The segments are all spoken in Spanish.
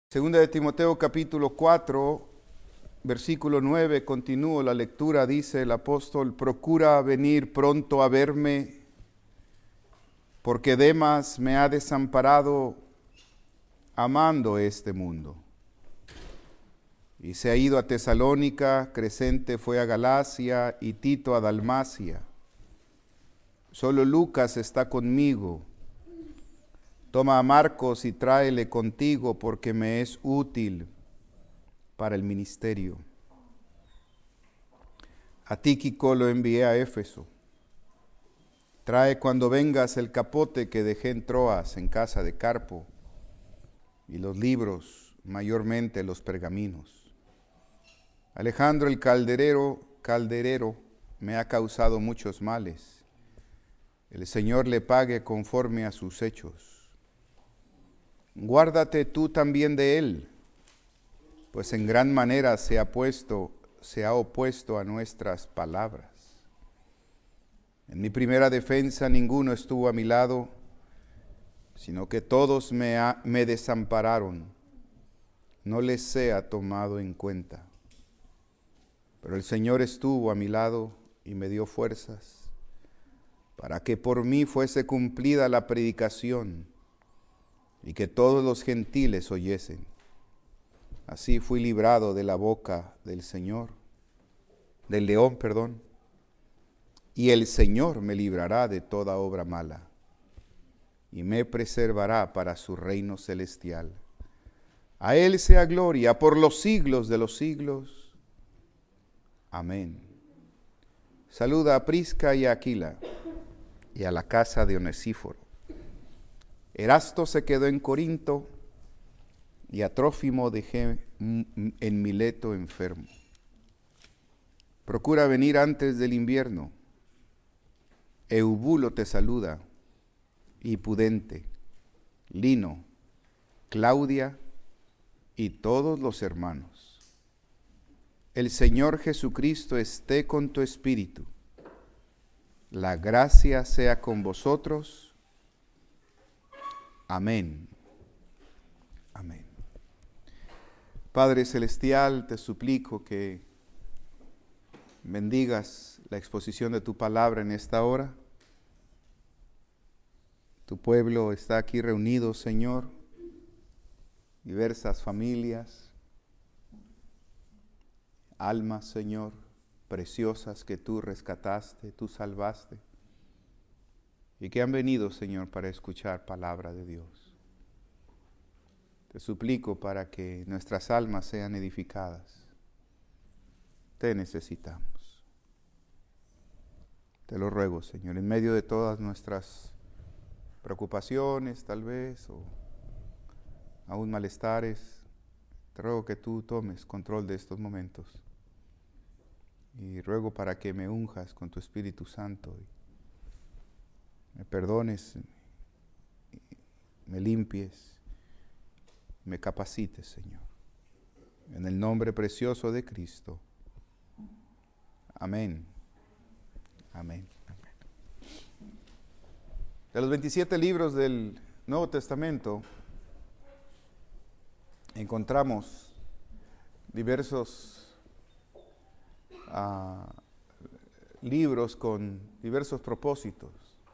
Segunda de Timoteo capítulo 4, versículo 9, continúo la lectura, dice el apóstol: procura venir pronto a verme, porque Demas me ha desamparado amando este mundo. Y se ha ido a Tesalónica, Crescente fue a Galacia y Tito a Dalmacia. Solo Lucas está conmigo. Toma a Marcos y tráele contigo, porque me es útil para el ministerio. A Tíquico lo envié a Éfeso. Trae cuando vengas el capote que dejé en Troas, en casa de Carpo, y los libros, mayormente los pergaminos. Alejandro el calderero me ha causado muchos males. El Señor le pague conforme a sus hechos. Guárdate tú también de él, pues en gran manera se ha opuesto a nuestras palabras. En mi primera defensa ninguno estuvo a mi lado, sino que todos me desampararon. No les sea tomado en cuenta. Pero el Señor estuvo a mi lado y me dio fuerzas, para que por mí fuese cumplida la predicación y que todos los gentiles oyesen. Así fui librado de la boca del león, y el Señor me librará de toda obra mala, y me preservará para su reino celestial. A Él sea gloria por los siglos de los siglos. Amén. Saluda a Prisca y a Aquila, y a la casa de Onesíforo. Erasto se quedó en Corinto, y a Trófimo dejé en Mileto enfermo. Procura venir antes del invierno. Eubulo te saluda, y Pudente, Lino, Claudia y todos los hermanos. El Señor Jesucristo esté con tu espíritu. La gracia sea con vosotros. Amén. Amén. Padre Celestial, te suplico que bendigas la exposición de tu palabra en esta hora. Tu pueblo está aquí reunido, Señor, diversas familias, almas, Señor, preciosas que tú rescataste, tú salvaste, y que han venido, Señor, para escuchar palabra de Dios. Te suplico para que nuestras almas sean edificadas. Te necesitamos. Te lo ruego, Señor, en medio de todas nuestras preocupaciones, tal vez, o aún malestares, te ruego que tú tomes control de estos momentos. Y ruego para que me unjas con tu Espíritu Santo y me perdones, me limpies, me capacites, Señor. En el nombre precioso de Cristo. Amén. Amén. De los 27 libros del Nuevo Testamento encontramos diversos libros con diversos propósitos.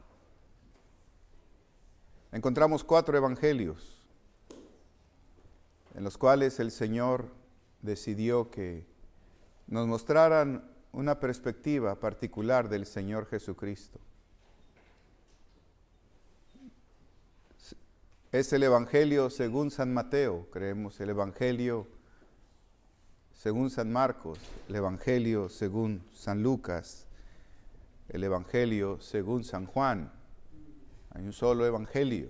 Encontramos 4 evangelios en los cuales el Señor decidió que nos mostraran una perspectiva particular del Señor Jesucristo. Es el Evangelio según San Mateo, creemos, el Evangelio según San Marcos, el Evangelio según San Lucas, el Evangelio según San Juan. Hay un solo Evangelio.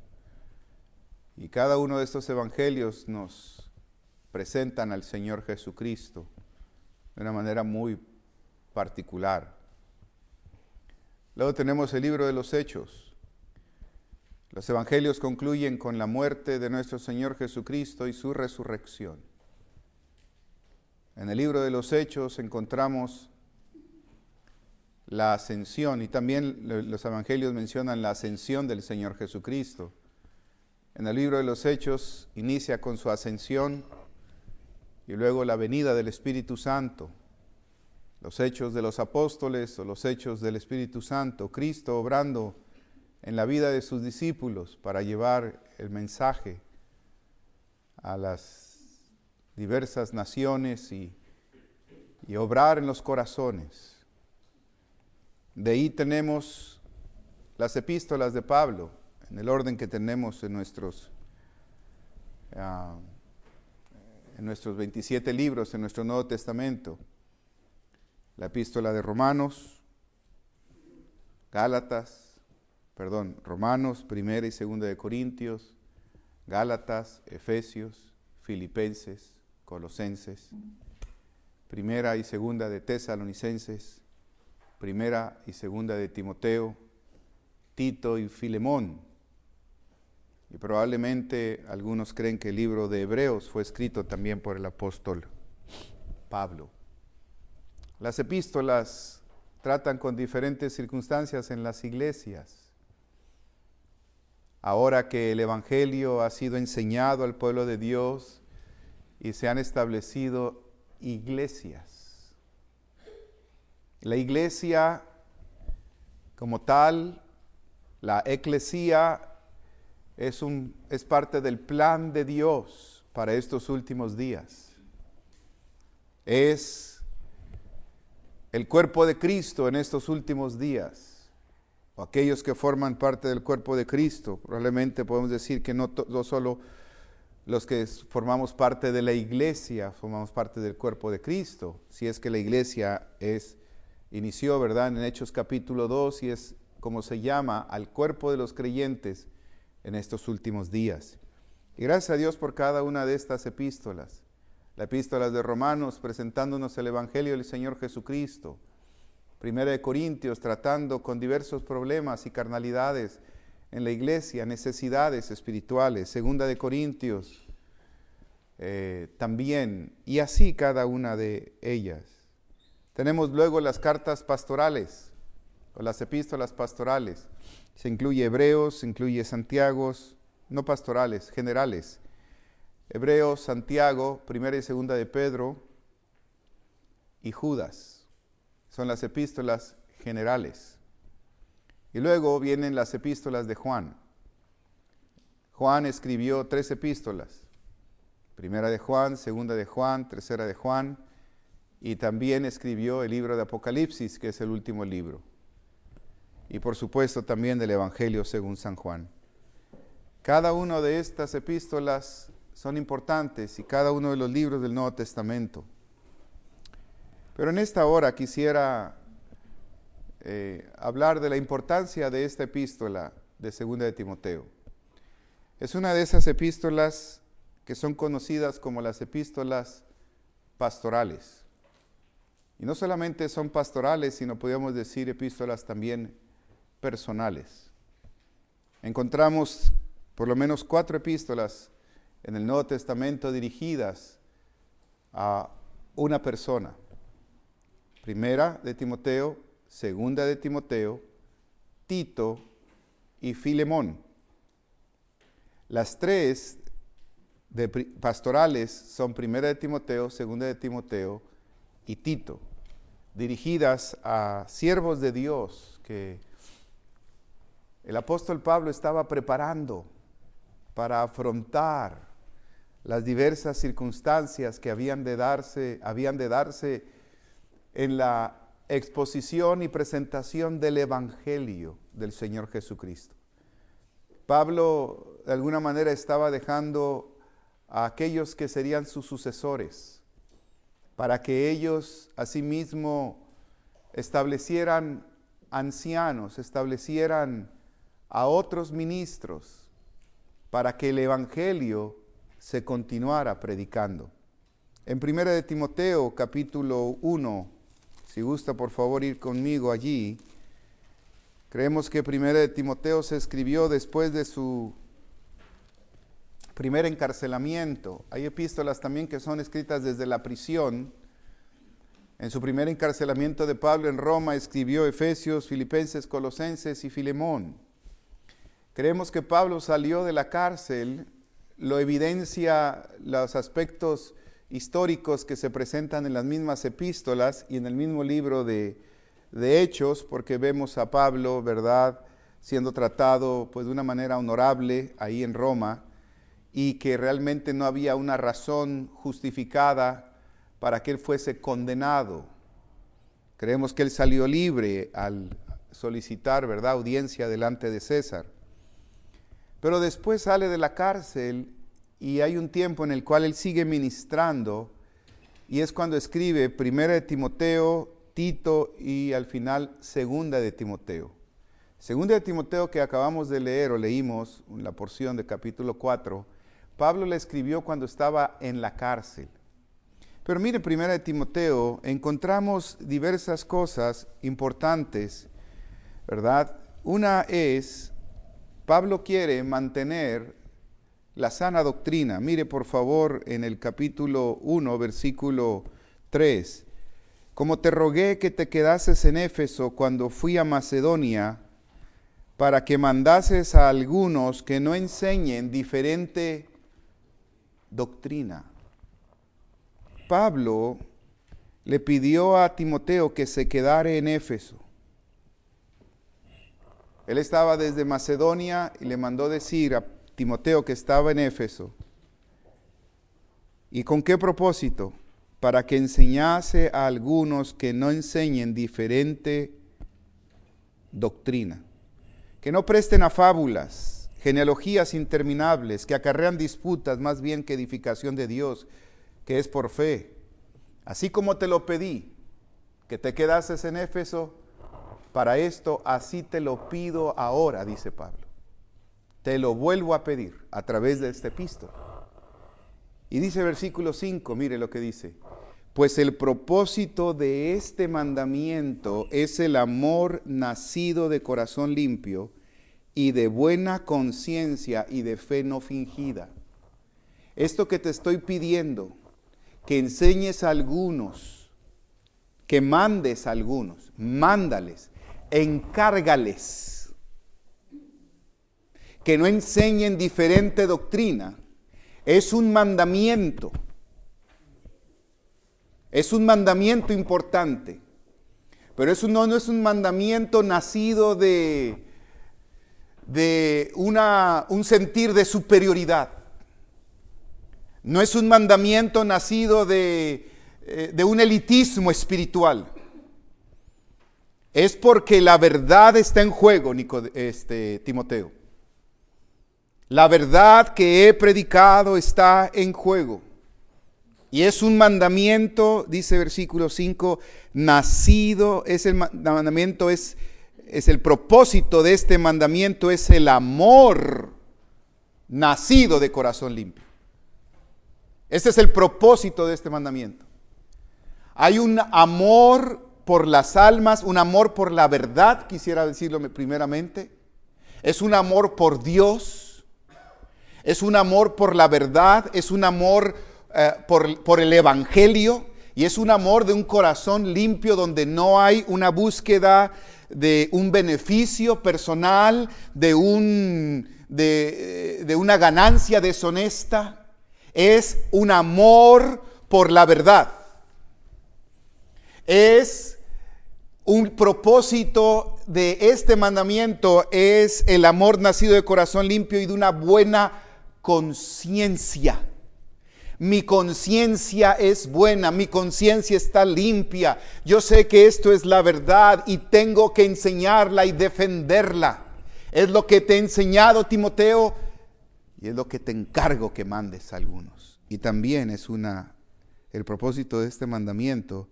Y cada uno de estos evangelios nos presentan al Señor Jesucristo de una manera muy particular. Luego tenemos el libro de los Hechos. Los evangelios concluyen con la muerte de nuestro Señor Jesucristo y su resurrección. En el libro de los Hechos encontramos la ascensión, y también los evangelios mencionan la ascensión del Señor Jesucristo. En el libro de los Hechos inicia con su ascensión y luego la venida del Espíritu Santo. Los hechos de los apóstoles o los hechos del Espíritu Santo, Cristo obrando en la vida de sus discípulos para llevar el mensaje a las diversas naciones y obrar en los corazones. De ahí tenemos las epístolas de Pablo, en el orden que tenemos en nuestros 27 libros, en nuestro Nuevo Testamento. La epístola de Romanos, primera y segunda de Corintios, Gálatas, Efesios, Filipenses, Colosenses, primera y segunda de Tesalonicenses, primera y segunda de Timoteo, Tito y Filemón. Y probablemente algunos creen que el libro de Hebreos fue escrito también por el apóstol Pablo. Las epístolas tratan con diferentes circunstancias en las iglesias. Ahora que el Evangelio ha sido enseñado al pueblo de Dios y se han establecido iglesias. La iglesia como tal, la eclesía, es parte del plan de Dios para estos últimos días. Es el cuerpo de Cristo en estos últimos días, o aquellos que forman parte del cuerpo de Cristo. Probablemente podemos decir que no solo los que formamos parte de la iglesia formamos parte del cuerpo de Cristo, si es que la iglesia inició, ¿verdad?, en Hechos capítulo 2 y es como se llama al cuerpo de los creyentes en estos últimos días. Y gracias a Dios por cada una de estas epístolas. La epístola de Romanos presentándonos el Evangelio del Señor Jesucristo. Primera de Corintios tratando con diversos problemas y carnalidades en la iglesia, necesidades espirituales. Segunda de Corintios también, y así cada una de ellas. Tenemos luego las cartas pastorales, o las epístolas pastorales. Se incluye Hebreos, se incluye Santiago, no pastorales, generales. Hebreos, Santiago, primera y segunda de Pedro y Judas. Son las epístolas generales. Y luego vienen las epístolas de Juan. Juan escribió 3 epístolas. Primera de Juan, segunda de Juan, tercera de Juan. Y también escribió el libro de Apocalipsis, que es el último libro. Y por supuesto también del Evangelio según San Juan. Cada una de estas epístolas son importantes y cada uno de los libros del Nuevo Testamento. Pero en esta hora quisiera hablar de la importancia de esta epístola de Segunda de Timoteo. Es una de esas epístolas que son conocidas como las epístolas pastorales. Y no solamente son pastorales, sino podríamos decir epístolas también personales. Encontramos por lo menos 4 epístolas en el Nuevo Testamento dirigidas a una persona. Primera de Timoteo, segunda de Timoteo, Tito y Filemón. Las 3 pastorales son primera de Timoteo, segunda de Timoteo y Tito, dirigidas a siervos de Dios que el apóstol Pablo estaba preparando para afrontar las diversas circunstancias que habían de darse en la exposición y presentación del Evangelio del Señor Jesucristo. Pablo de alguna manera estaba dejando a aquellos que serían sus sucesores, para que ellos asimismo establecieran ancianos, establecieran a otros ministros, para que el Evangelio se continuara predicando. En 1 de Timoteo, capítulo 1, si gusta por favor ir conmigo allí, creemos que 1 de Timoteo se escribió después de su primer encarcelamiento. Hay epístolas también que son escritas desde la prisión. En su primer encarcelamiento de Pablo en Roma escribió Efesios, Filipenses, Colosenses y Filemón. Creemos que Pablo salió de la cárcel, lo evidencia los aspectos históricos que se presentan en las mismas epístolas y en el mismo libro de Hechos, porque vemos a Pablo, ¿verdad?, siendo tratado pues de una manera honorable ahí en Roma, y que realmente no había una razón justificada para que él fuese condenado. Creemos que él salió libre al solicitar, ¿verdad?, audiencia delante de César. Pero después sale de la cárcel y hay un tiempo en el cual él sigue ministrando, y es cuando escribe Primera de Timoteo, Tito y al final Segunda de Timoteo. Segunda de Timoteo, que acabamos de leer o leímos en la porción de capítulo 4, Pablo la escribió cuando estaba en la cárcel. Pero mire, Primera de Timoteo, encontramos diversas cosas importantes, ¿verdad? Una es, Pablo quiere mantener la sana doctrina. Mire por favor en el capítulo 1, versículo 3. Como te rogué que te quedases en Éfeso cuando fui a Macedonia, para que mandases a algunos que no enseñen diferente doctrina. Pablo le pidió a Timoteo que se quedara en Éfeso. Él estaba desde Macedonia y le mandó decir a Timoteo que estaba en Éfeso. ¿Y con qué propósito? Para que enseñase a algunos que no enseñen diferente doctrina, que no presten a fábulas, genealogías interminables, que acarrean disputas más bien que edificación de Dios, que es por fe. Así como te lo pedí, que te quedases en Éfeso, para esto así te lo pido ahora, dice Pablo. Te lo vuelvo a pedir a través de esta epístola. Y dice versículo 5, mire lo que dice. Pues el propósito de este mandamiento es el amor nacido de corazón limpio y de buena conciencia y de fe no fingida. Esto que te estoy pidiendo, que enseñes a algunos, que mandes a algunos, mándales, encárgales, que no enseñen diferente doctrina, es un mandamiento. Es un mandamiento importante, pero eso no es un mandamiento nacido de un sentir de superioridad. No es un mandamiento nacido de un elitismo espiritual. Es porque la verdad está en juego, Timoteo. La verdad que he predicado está en juego. Y es un mandamiento, dice versículo 5, nacido, mandamiento es el propósito de este mandamiento, es el amor nacido de corazón limpio. Este es el propósito de este mandamiento. Hay un amor por las almas, un amor por la verdad, quisiera decirlo primeramente. Es un amor por Dios, es un amor por la verdad, es un amor por el evangelio, y es un amor de un corazón limpio donde no hay una búsqueda de un beneficio personal, de una ganancia deshonesta. Es un amor por la verdad. Es un propósito de este mandamiento, es el amor nacido de corazón limpio y de una buena conciencia. Mi conciencia es buena, mi conciencia está limpia. Yo sé que esto es la verdad y tengo que enseñarla y defenderla. Es lo que te he enseñado, Timoteo, y es lo que te encargo que mandes a algunos. Y también el propósito de este mandamiento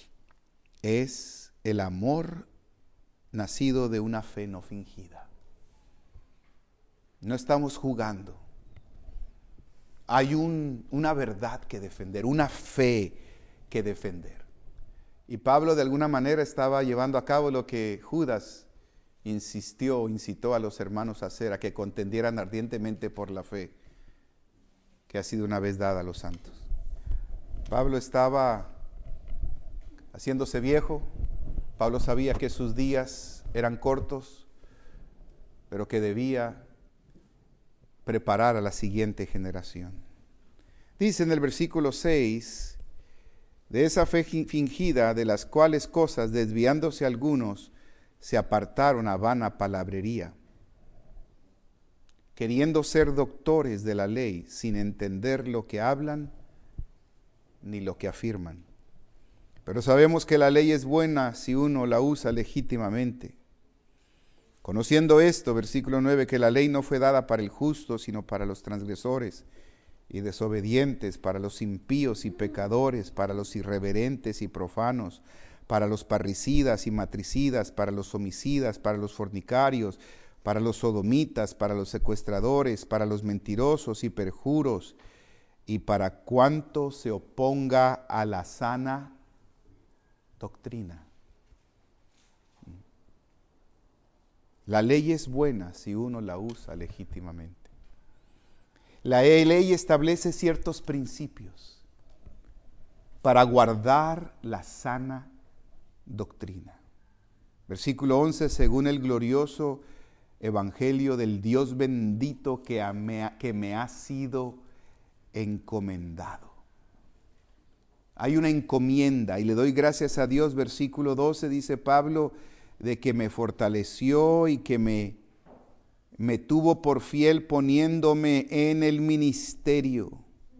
es el amor nacido de una fe no fingida. No estamos jugando. Hay una verdad que defender, una fe que defender. Y Pablo de alguna manera estaba llevando a cabo lo que Judas incitó a los hermanos a hacer, a que contendieran ardientemente por la fe que ha sido una vez dada a los santos. Pablo estaba haciéndose viejo. Pablo sabía que sus días eran cortos, pero que debía preparar a la siguiente generación. Dice en el versículo 6, de esa fe fingida, de las cuales cosas, desviándose algunos, se apartaron a vana palabrería, queriendo ser doctores de la ley, sin entender lo que hablan ni lo que afirman. Pero sabemos que la ley es buena si uno la usa legítimamente. Conociendo esto, versículo 9, que la ley no fue dada para el justo, sino para los transgresores y desobedientes, para los impíos y pecadores, para los irreverentes y profanos, para los parricidas y matricidas, para los homicidas, para los fornicarios, para los sodomitas, para los secuestradores, para los mentirosos y perjuros, y para cuanto se oponga a la sana doctrina. La ley es buena si uno la usa legítimamente. La ley establece ciertos principios para guardar la sana doctrina. Versículo 11, según el glorioso evangelio del Dios bendito que me ha sido encomendado. Hay una encomienda y le doy gracias a Dios. Versículo 12 dice Pablo, de que me fortaleció y que me tuvo por fiel poniéndome en el ministerio.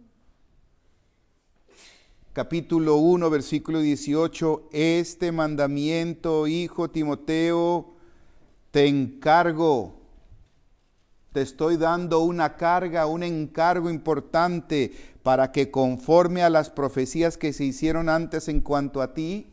Capítulo 1, versículo 18, este mandamiento, hijo Timoteo, te encargo, te estoy dando una carga, un encargo importante para que conforme a las profecías que se hicieron antes en cuanto a ti,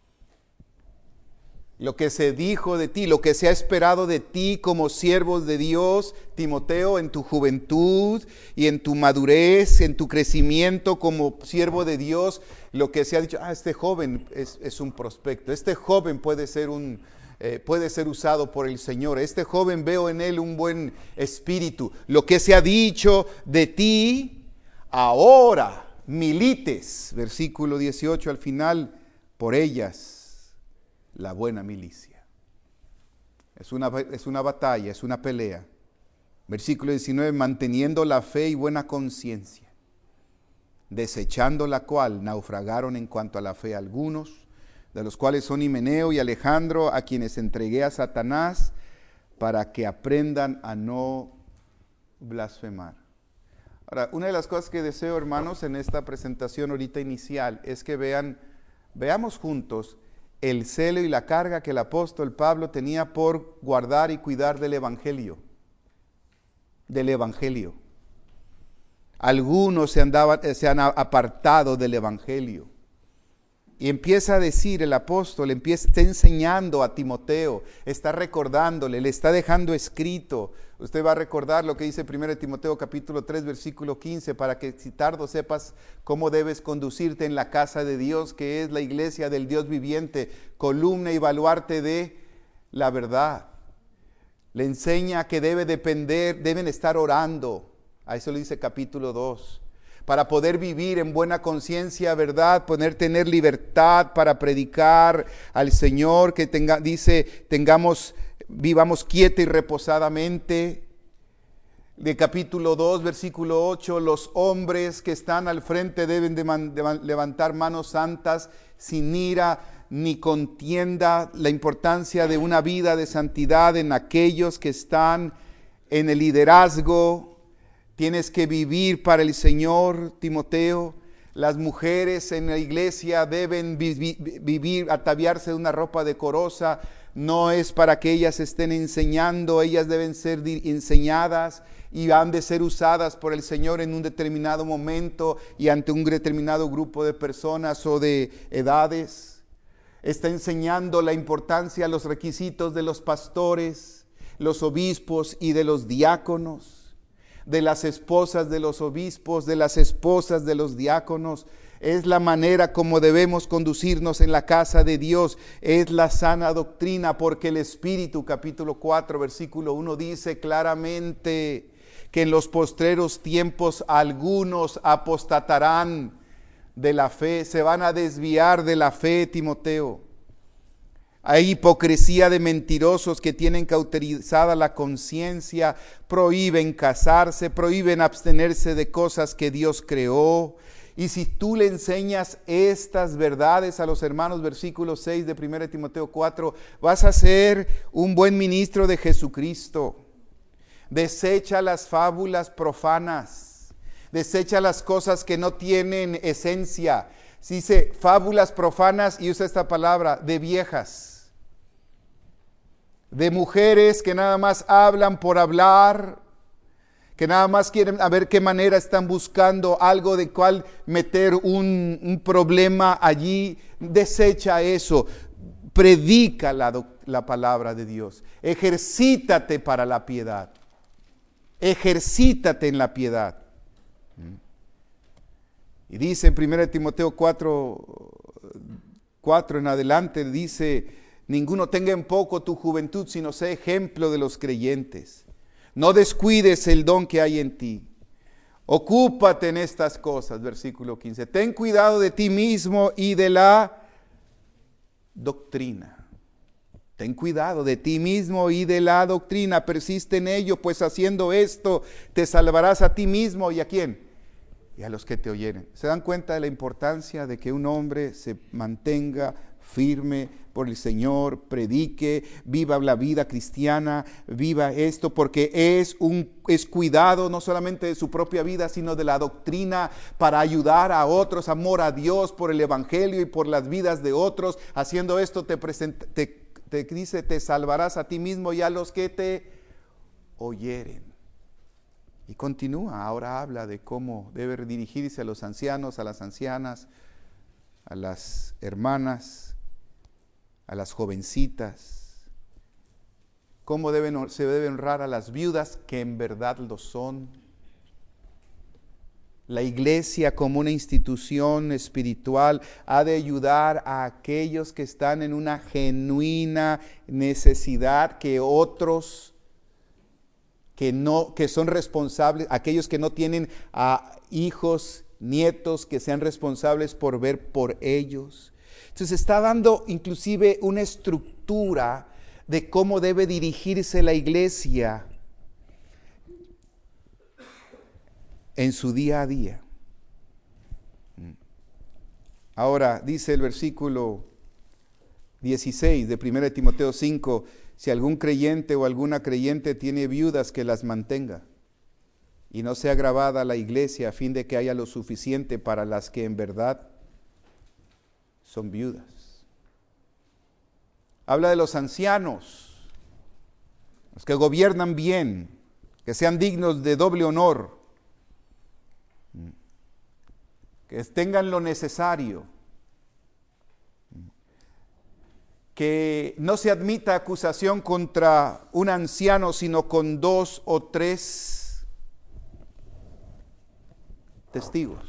lo que se dijo de ti, lo que se ha esperado de ti como siervos de Dios, Timoteo, en tu juventud y en tu madurez, en tu crecimiento como siervo de Dios, lo que se ha dicho, este joven es un prospecto, este joven puede ser usado por el Señor, este joven veo en él un buen espíritu. Lo que se ha dicho de ti, ahora milites, versículo 18 al final, por ellas la buena milicia. Es una batalla, es una pelea. Versículo 19, manteniendo la fe y buena conciencia, desechando la cual naufragaron en cuanto a la fe algunos, de los cuales son Himeneo y Alejandro, a quienes entregué a Satanás, para que aprendan a no blasfemar. Ahora, una de las cosas que deseo, hermanos, en esta presentación ahorita inicial, es que veamos juntos el celo y la carga que el apóstol Pablo tenía por guardar y cuidar del Evangelio. Algunos se han apartado del Evangelio. Y empieza a decir el apóstol, está enseñando a Timoteo, está recordándole, le está dejando escrito. Usted va a recordar lo que dice 1 Timoteo capítulo 3 versículo 15, para que si tardo sepas cómo debes conducirte en la casa de Dios, que es la iglesia del Dios viviente, columna y baluarte de la verdad. Le enseña que deben estar orando. A eso le dice capítulo 2. Para poder vivir en buena conciencia, verdad, tener libertad para predicar al Señor, que vivamos quieta y reposadamente. De capítulo 2, versículo 8, los hombres que están al frente deben de levantar manos santas, sin ira ni contienda. La importancia de una vida de santidad en aquellos que están en el liderazgo. Tienes que vivir para el Señor, Timoteo. Las mujeres en la iglesia deben vivir, ataviarse de una ropa decorosa. No es para que ellas estén enseñando, ellas deben ser enseñadas y han de ser usadas por el Señor en un determinado momento y ante un determinado grupo de personas o de edades. Está enseñando la importancia, los requisitos de los pastores, los obispos y de los diáconos, de las esposas de los obispos, de las esposas de los diáconos. Es la manera como debemos conducirnos en la casa de Dios. Es la sana doctrina, porque el Espíritu, capítulo 4, versículo 1, dice claramente que en los postreros tiempos algunos apostatarán de la fe, se van a desviar de la fe, Timoteo. Hay hipocresía de mentirosos que tienen cauterizada la conciencia, prohíben casarse, prohíben abstenerse de cosas que Dios creó. Y si tú le enseñas estas verdades a los hermanos, versículo 6 de 1 Timoteo 4, vas a ser un buen ministro de Jesucristo. Desecha las fábulas profanas, desecha las cosas que no tienen esencia. Si dice fábulas profanas, y usa esta palabra, de viejas, de mujeres que nada más hablan por hablar, que nada más quieren a ver qué manera están buscando algo de cual meter un problema allí. Desecha eso, predica la palabra de Dios, ejercítate para la piedad, ejercítate en la piedad. Y dice en 1 Timoteo 4 en adelante, dice: ninguno tenga en poco tu juventud, sino sé ejemplo de los creyentes. No descuides el don que hay en ti. Ocúpate en estas cosas, versículo 15. Ten cuidado de ti mismo y de la doctrina. Ten cuidado de ti mismo y de la doctrina. Persiste en ello, pues haciendo esto te salvarás a ti mismo y ¿a quién? Y a los que te oyeren. ¿Se dan cuenta de la importancia de que un hombre se mantenga firme por el Señor, predique, viva la vida cristiana, viva esto, porque es cuidado no solamente de su propia vida, sino de la doctrina para ayudar a otros, amor a Dios por el Evangelio y por las vidas de otros? Haciendo esto te salvarás a ti mismo y a los que te oyeren. Y continúa, ahora habla de cómo debe dirigirse a los ancianos, a las ancianas, a las hermanas, a las jovencitas, cómo se debe honrar a las viudas, que en verdad lo son. La iglesia como una institución espiritual ha de ayudar a aquellos que están en una genuina necesidad, que otros que son responsables, aquellos que no tienen a hijos, nietos, que sean responsables por ver por ellos. Entonces está dando inclusive una estructura de cómo debe dirigirse la iglesia en su día a día. Ahora dice el versículo 16 de 1 Timoteo 5, si algún creyente o alguna creyente tiene viudas, que las mantenga y no sea agravada la iglesia, a fin de que haya lo suficiente para las que en verdad son viudas. Habla de los ancianos, los que gobiernan bien, que sean dignos de doble honor, que tengan lo necesario, que no se admita acusación contra un anciano, sino con 2 o 3 testigos.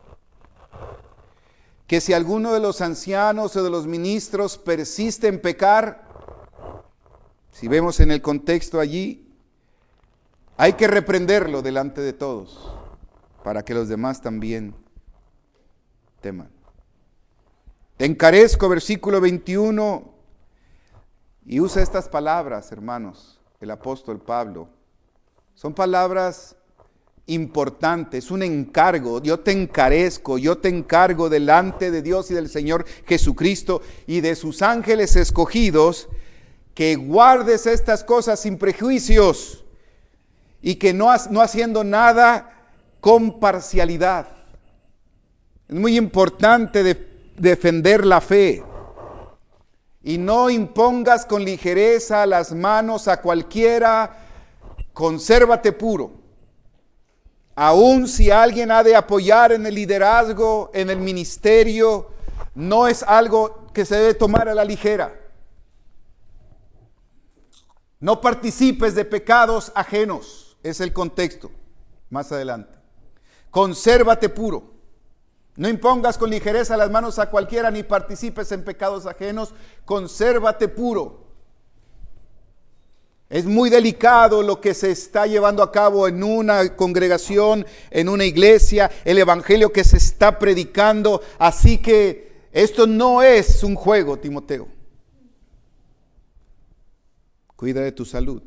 Que si alguno de los ancianos o de los ministros persiste en pecar, si vemos en el contexto allí, hay que reprenderlo delante de todos, para que los demás también teman. Te encarezco, versículo 21, y usa estas palabras, hermanos, el apóstol Pablo. Son palabras importantes, un encargo. Yo te encarezco, yo te encargo delante de Dios y del Señor Jesucristo y de sus ángeles escogidos, que guardes estas cosas sin prejuicios y que no haciendo nada con parcialidad. Es muy importante defender la fe. Y no impongas con ligereza las manos a cualquiera, consérvate puro. Aun si alguien ha de apoyar en el liderazgo, en el ministerio, no es algo que se debe tomar a la ligera. No participes de pecados ajenos, es el contexto, más adelante. Consérvate puro. No impongas con ligereza las manos a cualquiera, ni participes en pecados ajenos, consérvate puro. Es muy delicado lo que se está llevando a cabo en una congregación, en una iglesia, el evangelio que se está predicando. Así que esto no es un juego, Timoteo. Cuida de tu salud,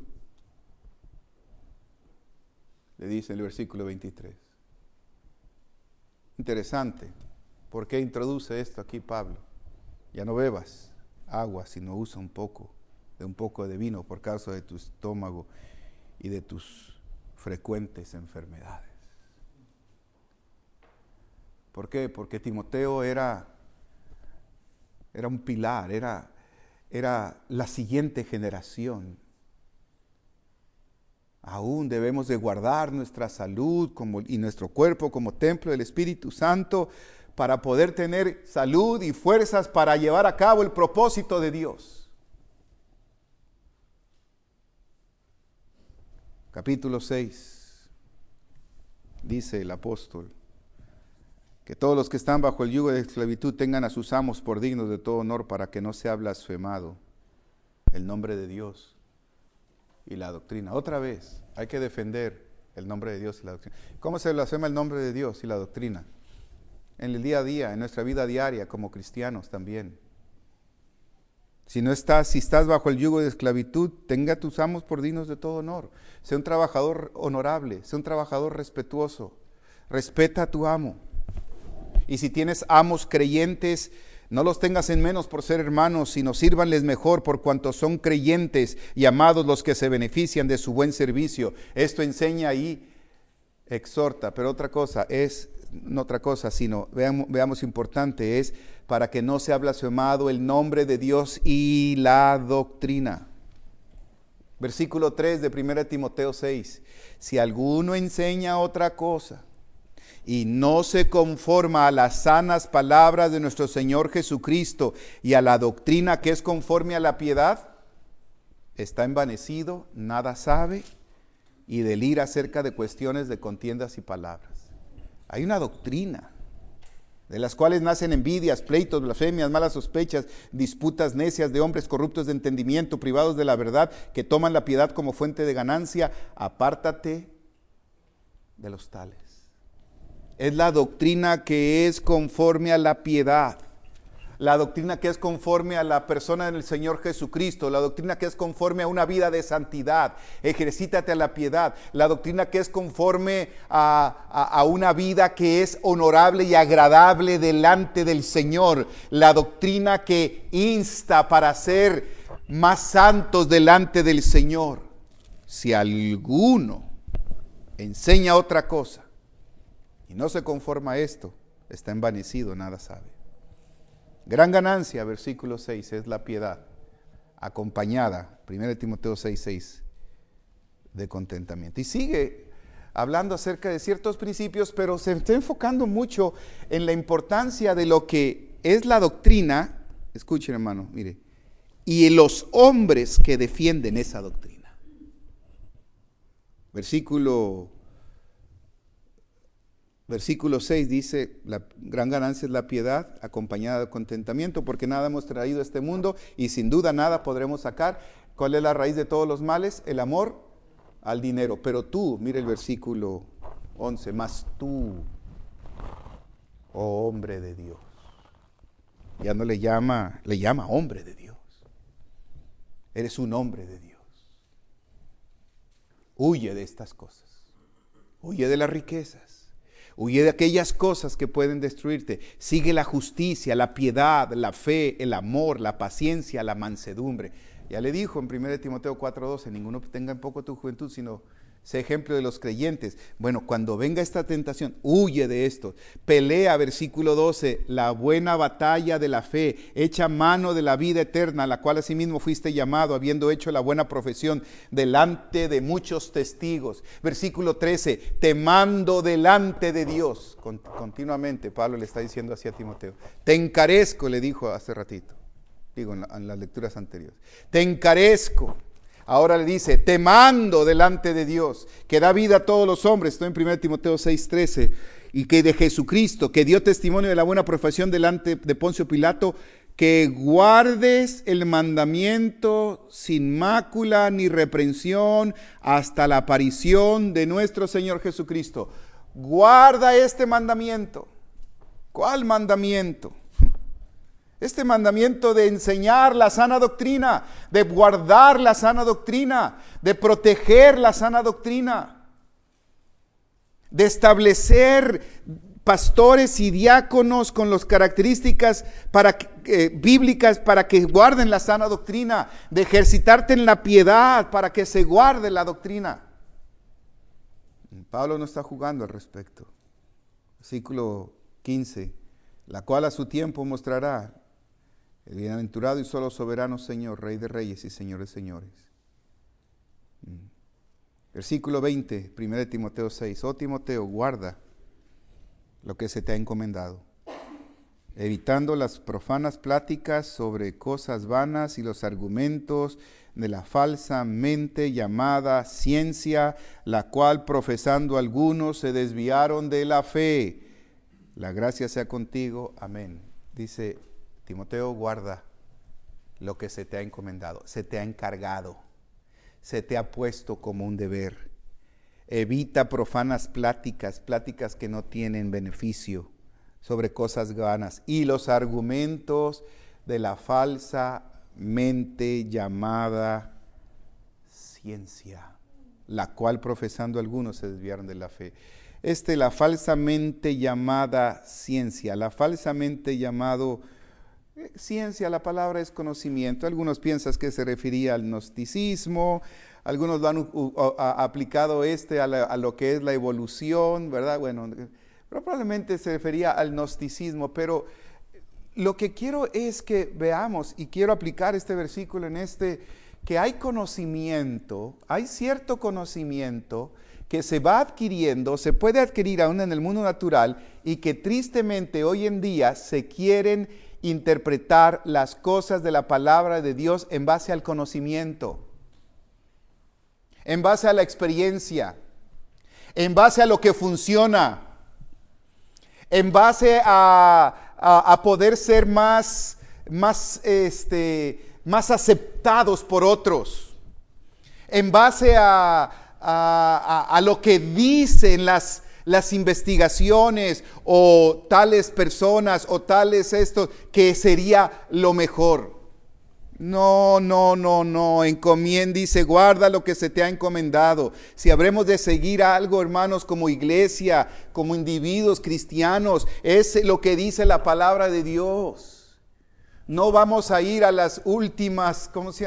le dice en el versículo 23. Interesante. ¿Por qué introduce esto aquí Pablo? Ya no bebas agua, sino usa un poco de vino por causa de tu estómago y de tus frecuentes enfermedades. ¿Por qué? Porque Timoteo era un pilar, era la siguiente generación. Aún debemos de guardar nuestra salud y nuestro cuerpo como templo del Espíritu Santo para poder tener salud y fuerzas para llevar a cabo el propósito de Dios. Capítulo 6, dice el apóstol, que todos los que están bajo el yugo de esclavitud tengan a sus amos por dignos de todo honor, para que no sea blasfemado el nombre de Dios y la doctrina. Otra vez, hay que defender el nombre de Dios y la doctrina. ¿Cómo se blasfema el nombre de Dios y la doctrina? En el día a día, en nuestra vida diaria como cristianos también. Si estás bajo el yugo de esclavitud, tenga a tus amos por dignos de todo honor. Sé un trabajador honorable, sé un trabajador respetuoso. Respeta a tu amo. Y si tienes amos creyentes, no los tengas en menos por ser hermanos, sino sírvanles mejor por cuanto son creyentes y amados los que se benefician de su buen servicio. Esto enseña y exhorta, pero veamos importante, es para que no sea blasfemado el nombre de Dios y la doctrina. Versículo 3 de 1 Timoteo 6. Si alguno enseña otra cosa y no se conforma a las sanas palabras de nuestro Señor Jesucristo y a la doctrina que es conforme a la piedad, está envanecido, nada sabe y delira acerca de cuestiones de contiendas y palabras. Hay una doctrina de las cuales nacen envidias, pleitos, blasfemias, malas sospechas, disputas necias de hombres corruptos de entendimiento, privados de la verdad, que toman la piedad como fuente de ganancia. Apártate de los tales. Es la doctrina que es conforme a la piedad, la doctrina que es conforme a la persona del Señor Jesucristo, la doctrina que es conforme a una vida de santidad. Ejercítate a la piedad, la doctrina que es conforme a una vida que es honorable y agradable delante del Señor, la doctrina que insta para ser más santos delante del Señor. Si alguno enseña otra cosa y no se conforma a esto, está envanecido, nada sabe. Gran ganancia, versículo 6, es la piedad, acompañada, 1 Timoteo 6:6, de contentamiento. Y sigue hablando acerca de ciertos principios, pero se está enfocando mucho en la importancia de lo que es la doctrina. Escuchen, hermano, mire, y en los hombres que defienden esa doctrina. Versículo 6 dice, la gran ganancia es la piedad acompañada de contentamiento, porque nada hemos traído a este mundo y sin duda nada podremos sacar. ¿Cuál es la raíz de todos los males? El amor al dinero. Pero tú, mire el versículo 11, mas tú, oh hombre de Dios. Ya no le llama hombre de Dios. Eres un hombre de Dios. Huye de estas cosas. Huye de las riquezas. Huye de aquellas cosas que pueden destruirte. Sigue la justicia, la piedad, la fe, el amor, la paciencia, la mansedumbre. Ya le dijo en 1 Timoteo 4:12, ninguno tenga en poco tu juventud, sino sé ejemplo de los creyentes. Bueno, cuando venga esta tentación, huye de esto. Pelea, versículo 12, la buena batalla de la fe. Echa mano de la vida eterna, a la cual asimismo fuiste llamado, habiendo hecho la buena profesión delante de muchos testigos. Versículo 13, te mando delante de Dios. Continuamente Pablo le está diciendo así a Timoteo. Te encarezco, le dijo hace ratito. Digo en las lecturas anteriores. Te encarezco. Ahora le dice, te mando delante de Dios, que da vida a todos los hombres. Estoy en 1 Timoteo 6:13. Y que de Jesucristo, que dio testimonio de la buena profesión delante de Poncio Pilato, que guardes el mandamiento sin mácula ni reprensión hasta la aparición de nuestro Señor Jesucristo. Guarda este mandamiento. ¿Cuál mandamiento? Este mandamiento de enseñar la sana doctrina, de guardar la sana doctrina, de proteger la sana doctrina, de establecer pastores y diáconos con las características bíblicas para que guarden la sana doctrina, de ejercitarte en la piedad para que se guarde la doctrina. Pablo no está jugando al respecto. Versículo 15, la cual a su tiempo mostrará el bienaventurado y solo soberano Señor, Rey de reyes y Señor de señores. Versículo 20, 1 Timoteo 6, oh Timoteo, guarda lo que se te ha encomendado, evitando las profanas pláticas sobre cosas vanas y los argumentos de la falsamente llamada ciencia, la cual profesando algunos se desviaron de la fe. La gracia sea contigo, amén. Dice Timoteo, guarda lo que se te ha encomendado, se te ha encargado, se te ha puesto como un deber. Evita profanas pláticas que no tienen beneficio, sobre cosas vanas y los argumentos de la falsamente llamada ciencia, la cual profesando algunos se desviaron de la fe. La falsamente llamada ciencia, la falsamente llamado ciencia, la palabra es conocimiento. Algunos piensan que se refería al gnosticismo, algunos lo han aplicado a lo que es la evolución, ¿verdad? Bueno, probablemente se refería al gnosticismo, pero lo que quiero es que veamos, y quiero aplicar este versículo que hay conocimiento, hay cierto conocimiento que se va adquiriendo, se puede adquirir aún en el mundo natural, y que tristemente hoy en día se quieren interpretar las cosas de la palabra de Dios en base al conocimiento, en base a la experiencia, en base a lo que funciona, en base a poder ser más aceptados por otros, en base a lo que dicen las investigaciones o tales personas o tales que sería lo mejor. No, dice, guarda lo que se te ha encomendado. Si habremos de seguir algo, hermanos, como iglesia, como individuos cristianos, es lo que dice la palabra de Dios. No vamos a ir a las últimas,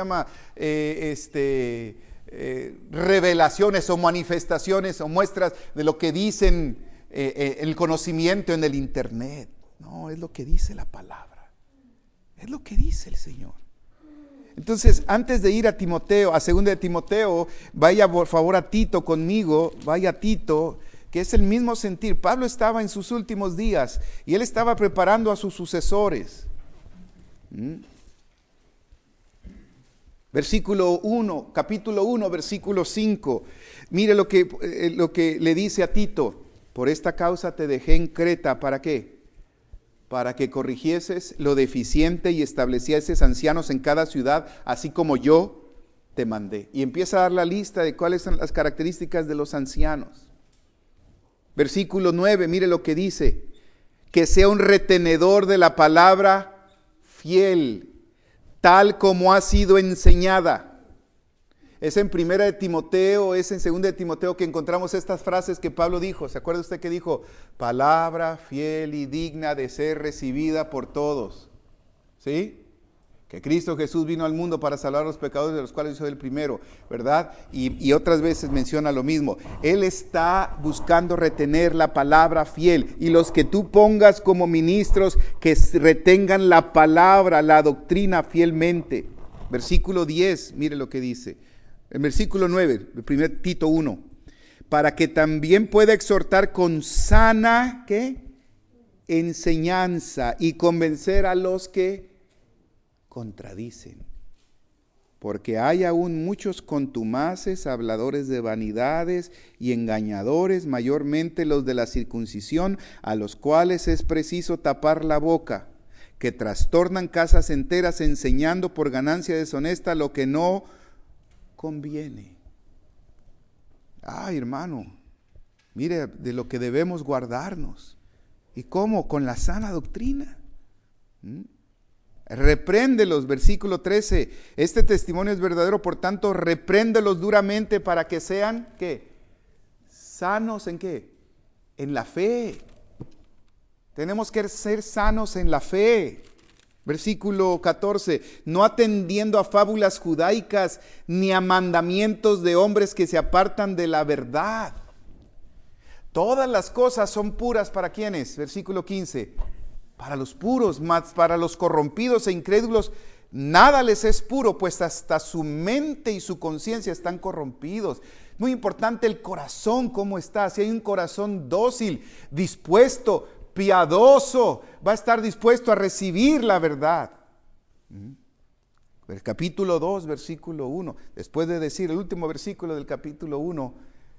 revelaciones o manifestaciones o muestras de lo que dicen el conocimiento en el internet. No, es lo que dice la palabra. Es lo que dice el Señor. Entonces, antes de ir a Timoteo, a 2 de Timoteo, vaya por favor a Tito conmigo, vaya a Tito, que es el mismo sentir. Pablo estaba en sus últimos días y él estaba preparando a sus sucesores. Versículo 1, capítulo 1, versículo 5. Mire lo que le dice a Tito. Por esta causa te dejé en Creta, ¿para qué? Para que corrigieses lo deficiente y establecieses ancianos en cada ciudad, así como yo te mandé. Y empieza a dar la lista de cuáles son las características de los ancianos. Versículo 9, mire lo que dice. Que sea un retenedor de la palabra fiel, tal como ha sido enseñada. Es en 1 de Timoteo, es en 2 de Timoteo que encontramos estas frases que Pablo dijo. ¿Se acuerda usted que dijo? Palabra fiel y digna de ser recibida por todos. ¿Sí? Que Cristo Jesús vino al mundo para salvar a los pecadores, de los cuales yo soy el primero, ¿verdad? Y otras veces menciona lo mismo. Él está buscando retener la palabra fiel. Y los que tú pongas como ministros, que retengan la palabra, la doctrina fielmente. Versículo 10, mire lo que dice. En versículo 9, 1 Tito 1, para que también pueda exhortar con sana, ¿qué? Enseñanza y convencer a los que contradicen. Porque hay aún muchos contumaces, habladores de vanidades y engañadores, mayormente los de la circuncisión, a los cuales es preciso tapar la boca, que trastornan casas enteras enseñando por ganancia deshonesta lo que no conviene. Ay, hermano, mire de lo que debemos guardarnos. ¿Y cómo? Con la sana doctrina. Repréndelos, versículo 13. Este testimonio es verdadero, por tanto, repréndelos duramente para que sean, ¿qué? Sanos ¿en qué? En la fe. Tenemos que ser sanos en la fe. Versículo 14, no atendiendo a fábulas judaicas ni a mandamientos de hombres que se apartan de la verdad. Todas las cosas son puras para ¿quiénes? Versículo 15, para los puros, mas para los corrompidos e incrédulos nada les es puro, pues hasta su mente y su conciencia están corrompidos. Muy importante el corazón, cómo está. Si hay un corazón dócil, dispuesto, piadoso, va a estar dispuesto a recibir la verdad. El capítulo 2, versículo 1, después de decir el último versículo del capítulo 1,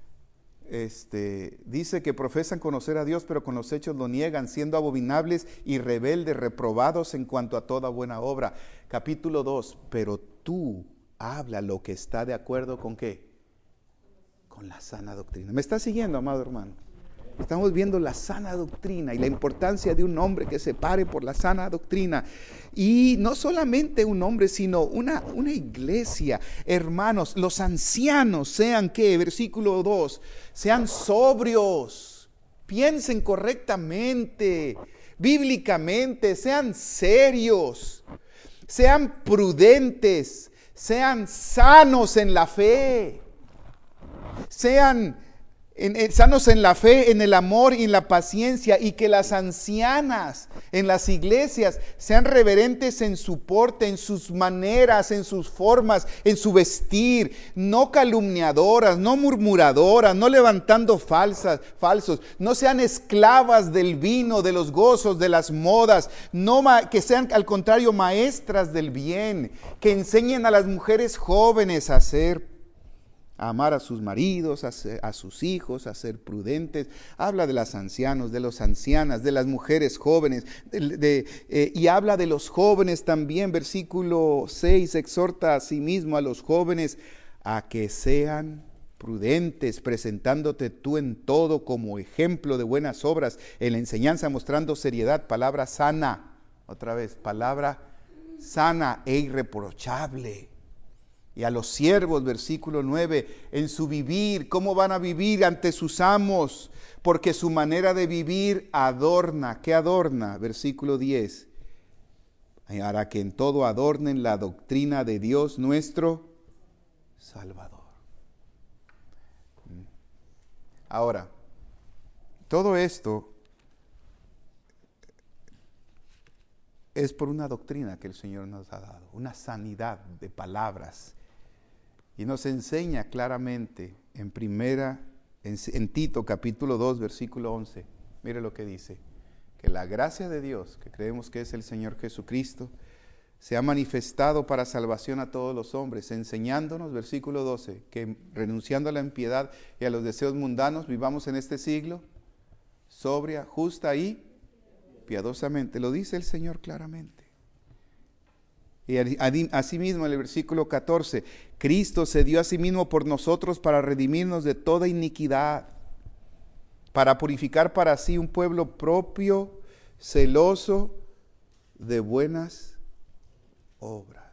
dice que profesan conocer a Dios, pero con los hechos lo niegan, siendo abominables y rebeldes, reprobados en cuanto a toda buena obra. Capítulo 2, pero tú habla lo que está de acuerdo con ¿qué? Con la sana doctrina. ¿Me está siguiendo, amado hermano? Estamos viendo la sana doctrina y la importancia de un hombre que se pare por la sana doctrina. Y no solamente un hombre, sino una iglesia. Hermanos, los ancianos sean ¿qué? Versículo 2, sean sobrios, piensen correctamente, bíblicamente, sean serios, sean prudentes, sean sanos en la fe, sean sanos en la fe, en el amor y en la paciencia, y que las ancianas en las iglesias sean reverentes en su porte, en sus maneras, en sus formas, en su vestir, no calumniadoras, no murmuradoras, no levantando falsos, no sean esclavas del vino, de los gozos, de las modas, que sean al contrario maestras del bien, que enseñen a las mujeres jóvenes a amar a sus maridos, a sus hijos, a ser prudentes. Habla de los ancianos, de las ancianas, de las mujeres jóvenes, y habla de los jóvenes también. Versículo 6, exhorta a sí mismo a los jóvenes a que sean prudentes, presentándote tú en todo como ejemplo de buenas obras, en la enseñanza mostrando seriedad, palabra sana, otra vez, palabra sana e irreprochable. Y a los siervos, versículo 9, en su vivir, ¿cómo van a vivir ante sus amos? Porque su manera de vivir adorna. ¿Qué adorna? Versículo 10. Hará que en todo adornen la doctrina de Dios nuestro Salvador. Ahora, todo esto es por una doctrina que el Señor nos ha dado, una sanidad de palabras. Y nos enseña claramente en Tito capítulo 2 versículo 11, mire lo que dice, que la gracia de Dios, que creemos que es el Señor Jesucristo, se ha manifestado para salvación a todos los hombres, enseñándonos, versículo 12, que renunciando a la impiedad y a los deseos mundanos, vivamos en este siglo sobria, justa y piadosamente. Lo dice el Señor claramente. Y asimismo en el versículo 14, Cristo se dio a sí mismo por nosotros para redimirnos de toda iniquidad, para purificar para sí un pueblo propio, celoso de buenas obras.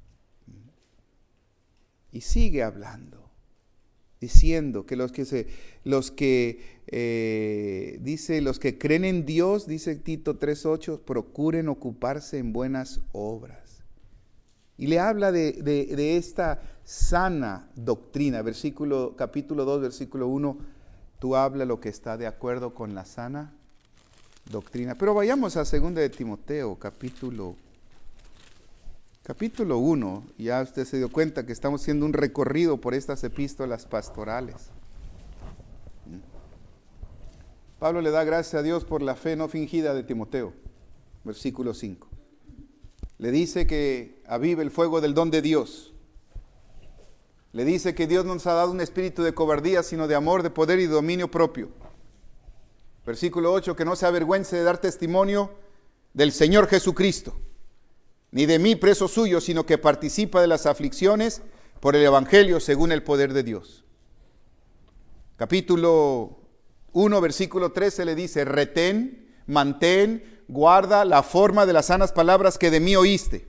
Y sigue hablando, diciendo que los que creen en Dios, dice Tito 3:8, procuren ocuparse en buenas obras. Y le habla de esta sana doctrina. Capítulo 2, versículo 1, tú habla lo que está de acuerdo con la sana doctrina. Pero vayamos a 2 de Timoteo, capítulo 1. Ya usted se dio cuenta que estamos haciendo un recorrido por estas epístolas pastorales. Pablo le da gracias a Dios por la fe no fingida de Timoteo. Versículo 5. Le dice que avive el fuego del don de Dios. Le dice que Dios no nos ha dado un espíritu de cobardía, sino de amor, de poder y de dominio propio. Versículo 8, que no se avergüence de dar testimonio del Señor Jesucristo, ni de mí preso suyo, sino que participa de las aflicciones por el Evangelio según el poder de Dios. Capítulo 1, versículo 13 le dice, retén, mantén, guarda la forma de las sanas palabras que de mí oíste,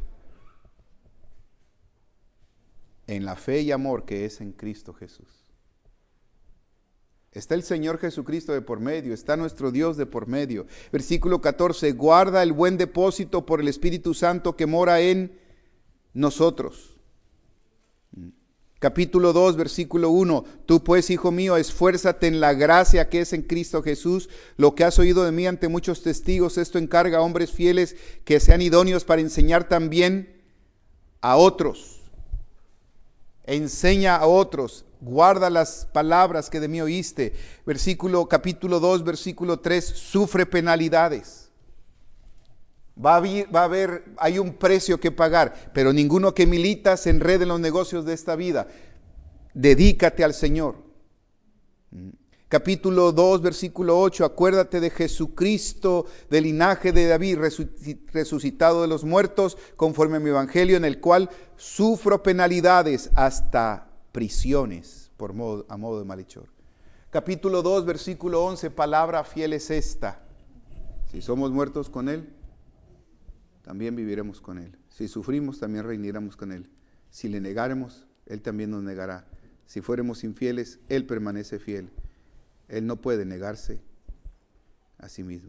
en la fe y amor que es en Cristo Jesús. Está el Señor Jesucristo de por medio, está nuestro Dios de por medio. Versículo 14, guarda el buen depósito por el Espíritu Santo que mora en nosotros. Capítulo 2, versículo 1, tú pues, hijo mío, esfuérzate en la gracia que es en Cristo Jesús. Lo que has oído de mí ante muchos testigos, esto encarga a hombres fieles que sean idóneos para enseñar también a otros. Enseña a otros. Guarda las palabras que de mí oíste. Capítulo 2, versículo 3, sufre penalidades. Hay un precio que pagar, pero ninguno que milita se enrede en los negocios de esta vida. Dedícate al Señor. Capítulo 2, versículo 8, acuérdate de Jesucristo, del linaje de David, resucitado de los muertos, conforme a mi evangelio, en el cual sufro penalidades hasta prisiones a modo de malhechor. Capítulo 2, versículo 11, palabra fiel es esta: si somos muertos con Él, también viviremos con Él. Si sufrimos, también reinaremos con Él. Si le negaremos, Él también nos negará. Si fuéramos infieles, Él permanece fiel. Él no puede negarse a sí mismo.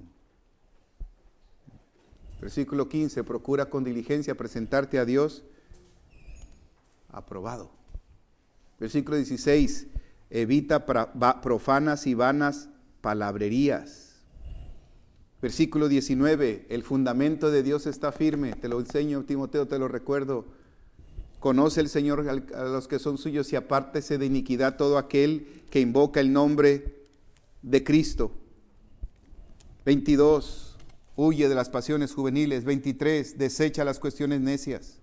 Versículo 15, procura con diligencia presentarte a Dios aprobado. Versículo 16, evita profanas y vanas palabrerías. Versículo 19, el fundamento de Dios está firme. Te lo enseño, Timoteo, te lo recuerdo. Conoce el Señor a los que son suyos y apártese de iniquidad todo aquel que invoca el nombre de Cristo. 22, huye de las pasiones juveniles. 23, desecha las cuestiones necias.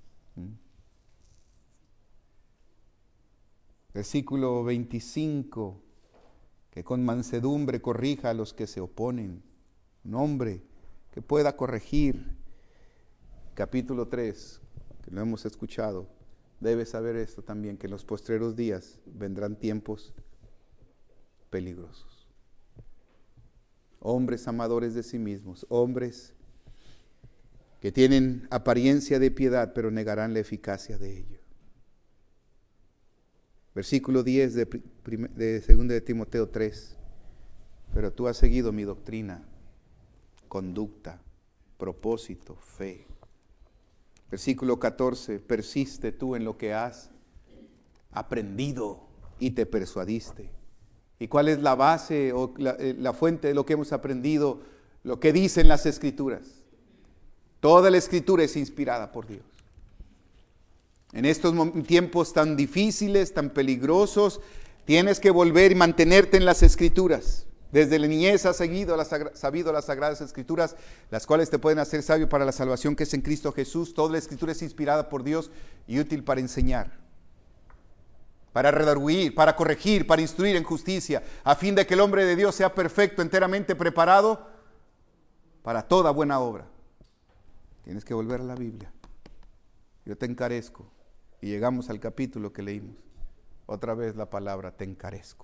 Versículo 25, que con mansedumbre corrija a los que se oponen. Un hombre que pueda corregir. Capítulo 3, que lo hemos escuchado, debes saber esto también, que en los postreros días vendrán tiempos peligrosos. Hombres amadores de sí mismos, hombres que tienen apariencia de piedad, pero negarán la eficacia de ello. Versículo 10 de 2 de Timoteo 3. Pero tú has seguido mi doctrina, conducta, propósito, fe. Versículo 14, persiste tú en lo que has aprendido y te persuadiste. ¿Y cuál es la base o la fuente de lo que hemos aprendido? Lo que dicen las Escrituras. Toda la Escritura es inspirada por Dios. En estos tiempos tan difíciles, tan peligrosos, tienes que volver y mantenerte en las Escrituras. Desde la niñez has sabido las Sagradas Escrituras, las cuales te pueden hacer sabio para la salvación que es en Cristo Jesús. Toda la Escritura es inspirada por Dios y útil para enseñar, para redarguir, para corregir, para instruir en justicia, a fin de que el hombre de Dios sea perfecto, enteramente preparado para toda buena obra. Tienes que volver a la Biblia. Yo te encarezco. Y llegamos al capítulo que leímos. Otra vez la palabra, te encarezco.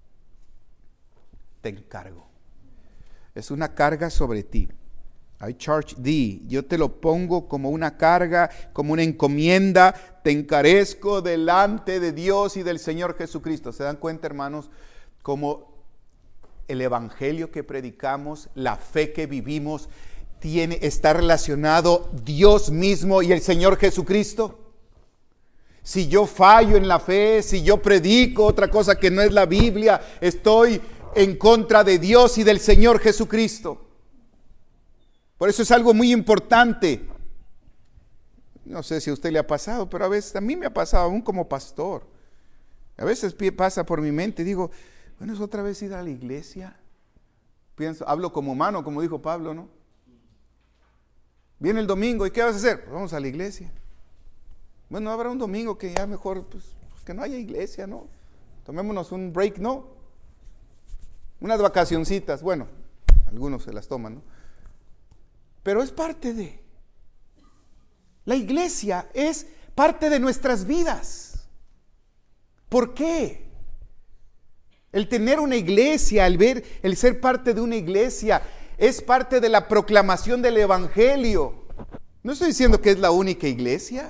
Te encargo. Es una carga sobre ti. I charge thee. Yo te lo pongo como una carga, como una encomienda. Te encarezco delante de Dios y del Señor Jesucristo. ¿Se dan cuenta, hermanos, cómo el evangelio que predicamos, la fe que vivimos, está relacionado Dios mismo y el Señor Jesucristo? Si yo fallo en la fe, si yo predico otra cosa que no es la Biblia, estoy en contra de Dios y del Señor Jesucristo. Por eso es algo muy importante. No sé si a usted le ha pasado, pero a veces a mí me ha pasado, aún como pastor. A veces pasa por mi mente y digo, bueno, es otra vez ir a la iglesia. Hablo como humano, como dijo Pablo, ¿no? Viene el domingo, ¿y qué vas a hacer? Pues vamos a la iglesia. Bueno, habrá un domingo que ya mejor, pues que no haya iglesia, ¿no? Tomémonos un break, ¿no? Unas vacacioncitas, bueno, algunos se las toman, ¿no? Pero es parte de. La iglesia es parte de nuestras vidas. ¿Por qué? El tener una iglesia, el ser parte de una iglesia, es parte de la proclamación del Evangelio. No estoy diciendo que es la única iglesia,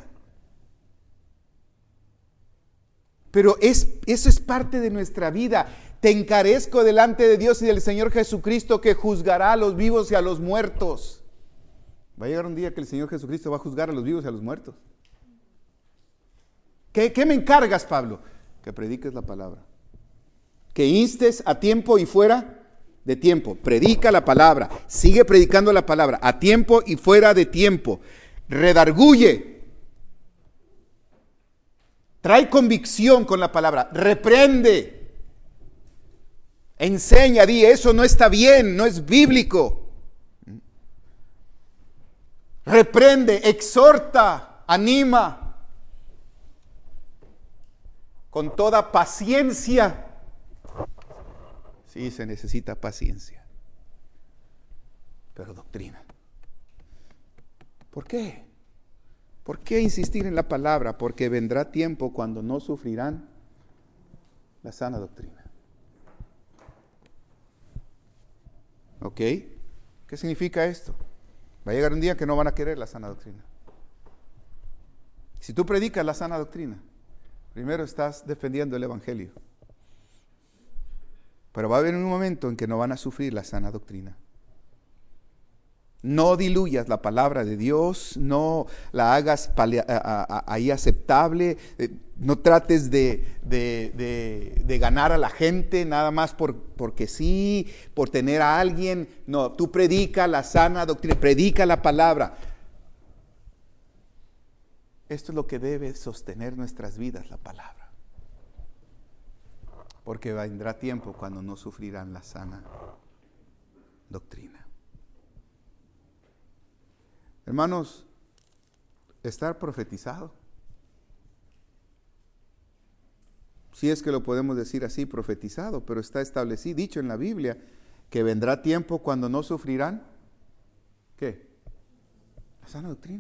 pero eso es parte de nuestra vida. Te encarezco delante de Dios y del Señor Jesucristo, que juzgará a los vivos y a los muertos. Va a llegar un día que el Señor Jesucristo va a juzgar a los vivos y a los muertos. ¿Qué me encargas, Pablo? Que prediques la palabra. Que instes a tiempo y fuera de tiempo. Predica la palabra. Sigue predicando la palabra. A tiempo y fuera de tiempo. Redarguye. Trae convicción con la palabra. Reprende. Enseña, di, eso no está bien, no es bíblico. Reprende, exhorta, anima. Con toda paciencia. Sí, se necesita paciencia. Pero doctrina. ¿Por qué? ¿Por qué insistir en la palabra? Porque vendrá tiempo cuando no sufrirán la sana doctrina. ¿Ok? ¿Qué significa esto? Va a llegar un día que no van a querer la sana doctrina. Si tú predicas la sana doctrina, primero estás defendiendo el Evangelio. Pero va a haber un momento en que no van a sufrir la sana doctrina. No diluyas la palabra de Dios, no la hagas ahí aceptable, no trates de ganar a la gente nada más porque sí, por tener a alguien. No, tú predica la sana doctrina, predica la palabra. Esto es lo que debe sostener nuestras vidas, la palabra. Porque vendrá tiempo cuando no sufrirán la sana doctrina. Hermanos, estar profetizado, si es que lo podemos decir así, profetizado, pero está establecido, dicho en la Biblia, que vendrá tiempo cuando no sufrirán, ¿qué? La sana doctrina.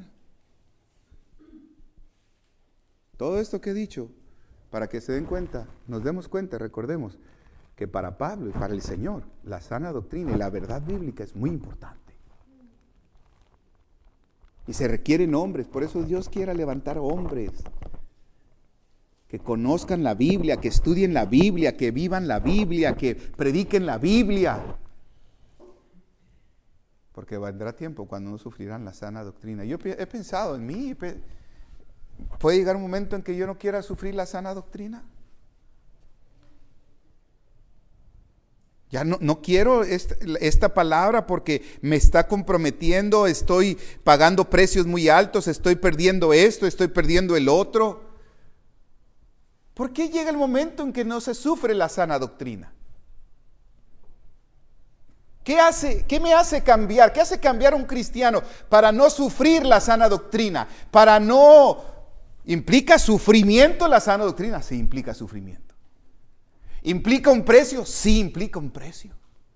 Todo esto que he dicho, para que se den cuenta, nos demos cuenta, recordemos, que para Pablo y para el Señor, la sana doctrina y la verdad bíblica es muy importante. Y se requieren hombres, por eso Dios quiere levantar hombres que conozcan la Biblia, que estudien la Biblia, que vivan la Biblia, que prediquen la Biblia. Porque vendrá tiempo cuando no sufrirán la sana doctrina. Yo he pensado en mí, ¿puede llegar un momento en que yo no quiera sufrir la sana doctrina? Ya no quiero esta palabra porque me está comprometiendo, estoy pagando precios muy altos, estoy perdiendo esto, estoy perdiendo el otro. ¿Por qué llega el momento en que no se sufre la sana doctrina? ¿Qué me hace cambiar? ¿Qué hace cambiar a un cristiano para no sufrir la sana doctrina? Para no... ¿Implica sufrimiento la sana doctrina? Sí, implica sufrimiento. ¿Implica un precio? Sí, implica un precio.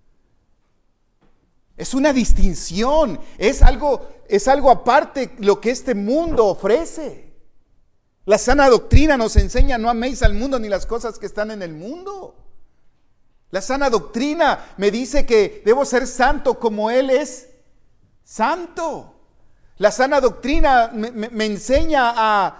Es una distinción, es algo aparte lo que este mundo ofrece. La sana doctrina nos enseña: no améis al mundo ni las cosas que están en el mundo. La sana doctrina me dice que debo ser santo como Él es santo. La sana doctrina me enseña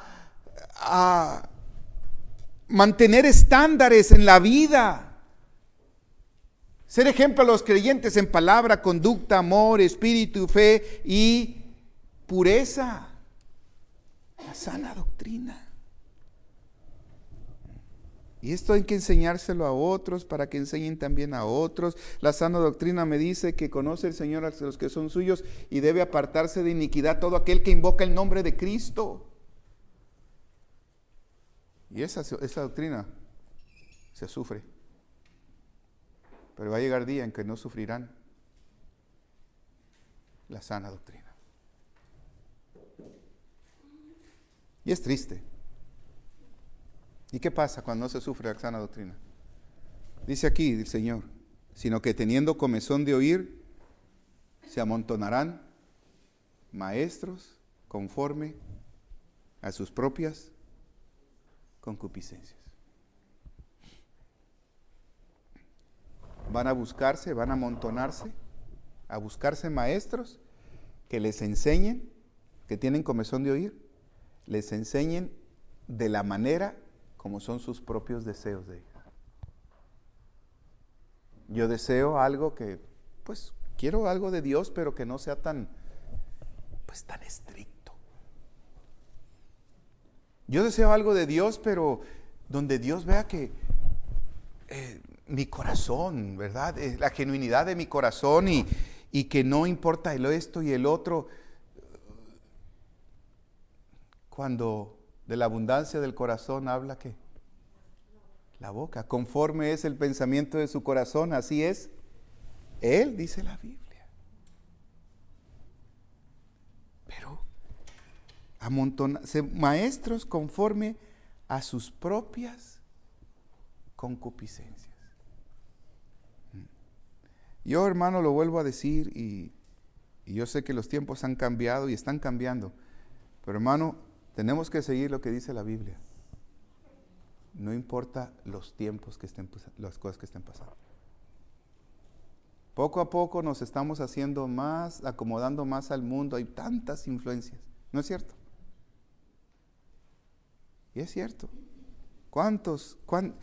a mantener estándares en la vida. Ser ejemplo a los creyentes en palabra, conducta, amor, espíritu, fe y pureza. La sana doctrina. Y esto hay que enseñárselo a otros para que enseñen también a otros. La sana doctrina me dice que conoce el Señor a los que son suyos y debe apartarse de iniquidad todo aquel que invoca el nombre de Cristo. Y esa doctrina se sufre. Pero va a llegar día en que no sufrirán la sana doctrina. Y es triste. ¿Y qué pasa cuando no se sufre la sana doctrina? Dice aquí el Señor: sino que teniendo comezón de oír, se amontonarán maestros conforme a sus propias concupiscencias. Van a buscarse, van a amontonarse a buscarse maestros que les enseñen, que tienen comezón de oír, les enseñen de la manera como son sus propios deseos de ellos. Yo deseo algo que, pues, quiero algo de Dios, pero que no sea tan estricto. Yo deseo algo de Dios, pero donde Dios vea que mi corazón, ¿verdad? La genuinidad de mi corazón y que no importa el esto y el otro. Cuando de la abundancia del corazón habla, ¿qué? La boca. Conforme es el pensamiento de su corazón, así es él, dice la Biblia. Pero amontonarse maestros conforme a sus propias concupiscencias. Yo, hermano, lo vuelvo a decir y yo sé que los tiempos han cambiado y están cambiando, pero, hermano, tenemos que seguir lo que dice la Biblia. No importa los tiempos que estén, las cosas que estén pasando. Poco a poco nos estamos haciendo más, acomodando más al mundo. Hay tantas influencias, ¿no es cierto? Y es cierto. ¿Cuántos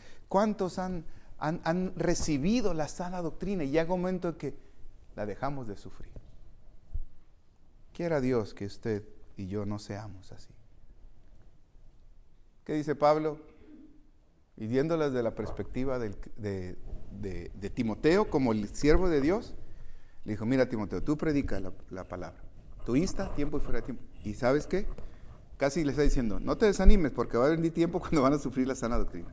han recibido la sana doctrina y llega un momento en que la dejamos de sufrir? Quiera Dios que usted y yo no seamos así. ¿Qué dice Pablo? Y viéndolas de la perspectiva de Timoteo como el siervo de Dios, le dijo: mira, Timoteo, tú predica la palabra, tú insta tiempo y fuera de tiempo. ¿Y sabes qué? Casi le está diciendo: no te desanimes, porque va a venir tiempo cuando van a sufrir la sana doctrina.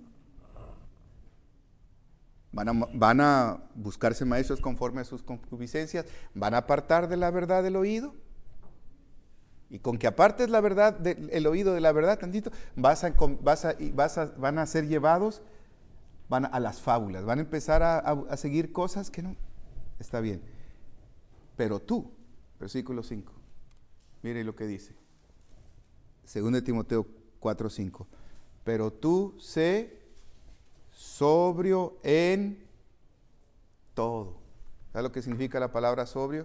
Van a buscarse maestros conforme a sus concupiscencias, van a apartar de la verdad el oído. Y con que apartes la verdad, el oído de la verdad tantito, van a ser llevados, van a las fábulas, van a empezar a seguir cosas que no. Está bien. Pero tú, versículo 5, mire lo que dice. 2 Timoteo 4:5. Pero tú sé sobrio en todo. ¿Sabes lo que significa la palabra sobrio?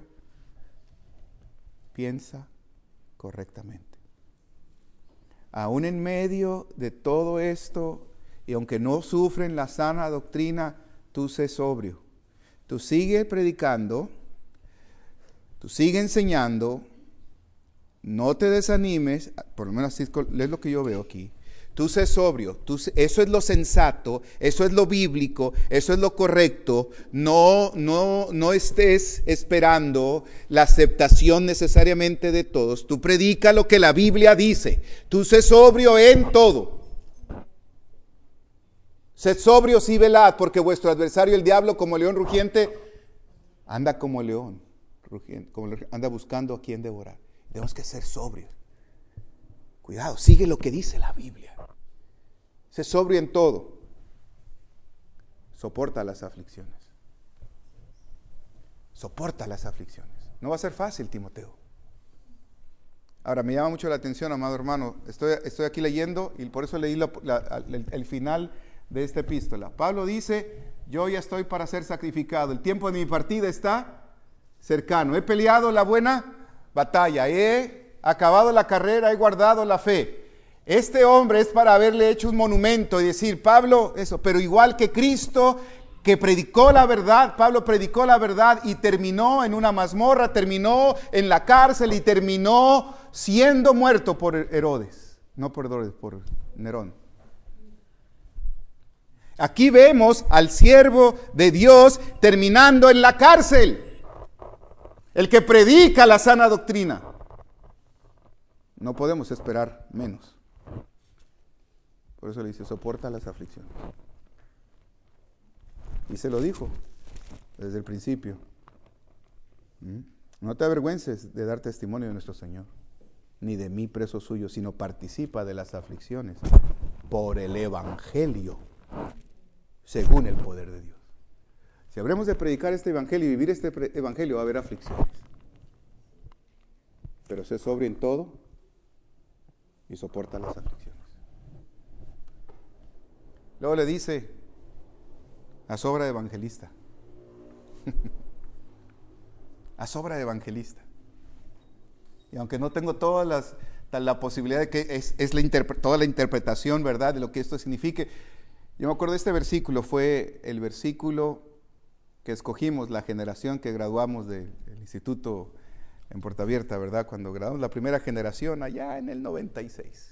Piensa correctamente. Aún en medio de todo esto, y aunque no sufren la sana doctrina, tú sé sobrio. Tú sigue predicando, tú sigue enseñando, no te desanimes, por lo menos así es lo que yo veo aquí. Tú sé sobrio, eso es lo sensato, eso es lo bíblico, eso es lo correcto. No estés esperando la aceptación necesariamente de todos. Tú predica lo que la Biblia dice. Tú sé sobrio en todo. Sed sobrios y velad, porque vuestro adversario el diablo, como león rugiente, anda como león rugiente, anda buscando a quien devorar. Tenemos que ser sobrios. Cuidado, sigue lo que dice la Biblia. Sé sobrio en todo. Soporta las aflicciones. Soporta las aflicciones. No va a ser fácil, Timoteo. Ahora, me llama mucho la atención, amado hermano. Estoy aquí leyendo y por eso leí el final de esta epístola. Pablo dice: yo ya estoy para ser sacrificado. El tiempo de mi partida está cercano. He peleado la buena batalla. He acabado la carrera, he guardado la fe. Este hombre es para haberle hecho un monumento y decir: Pablo, eso, pero igual que Cristo, que predicó la verdad, Pablo predicó la verdad y terminó en una mazmorra, terminó en la cárcel y terminó siendo muerto por Herodes, no por Herodes, por Nerón. Aquí vemos al siervo de Dios terminando en la cárcel, el que predica la sana doctrina. No podemos esperar menos. Por eso le dice: soporta las aflicciones. Y se lo dijo desde el principio. No te avergüences de dar testimonio de nuestro Señor, ni de mí preso suyo, sino participa de las aflicciones por el Evangelio, según el poder de Dios. Si habremos de predicar este Evangelio y vivir este Evangelio, va a haber aflicciones. Pero sé sobrio en todo y soporta las aflicciones. Luego le dice: la sobra de evangelista. a sobra de evangelista. Y aunque no tengo la posibilidad de que es toda la interpretación, ¿verdad?, de lo que esto signifique, yo me acuerdo de este versículo, fue el versículo que escogimos, la generación que graduamos del instituto en Puerta Abierta, ¿verdad?, cuando graduamos la primera generación allá en el 96.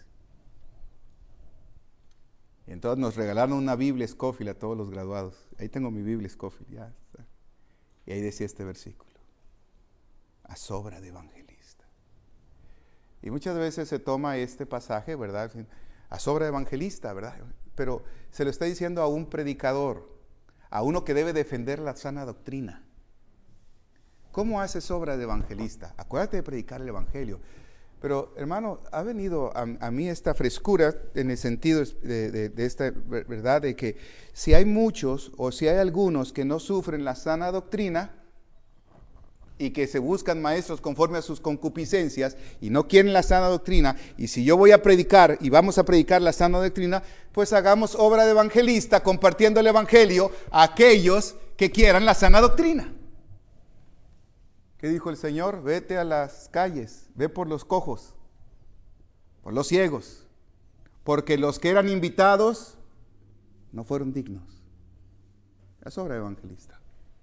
Y entonces nos regalaron una Biblia Scofield a todos los graduados. Ahí tengo mi Biblia Scofield, ya está. Y ahí decía este versículo: a sobra de evangelista. Y muchas veces se toma este pasaje, ¿verdad?, a sobra de evangelista, ¿verdad?, pero se lo está diciendo a un predicador, a uno que debe defender la sana doctrina. ¿Cómo hace sobra de evangelista? Acuérdate de predicar el evangelio. Pero, hermano, ha venido a mí esta frescura en el sentido de esta verdad, de que si hay muchos o si hay algunos que no sufren la sana doctrina y que se buscan maestros conforme a sus concupiscencias y no quieren la sana doctrina, y si yo voy a predicar y vamos a predicar la sana doctrina, pues hagamos obra de evangelista compartiendo el evangelio a aquellos que quieran la sana doctrina. ¿Qué dijo el Señor? Vete a las calles, ve por los cojos, por los ciegos, porque los que eran invitados no fueron dignos. Es obra evangelista.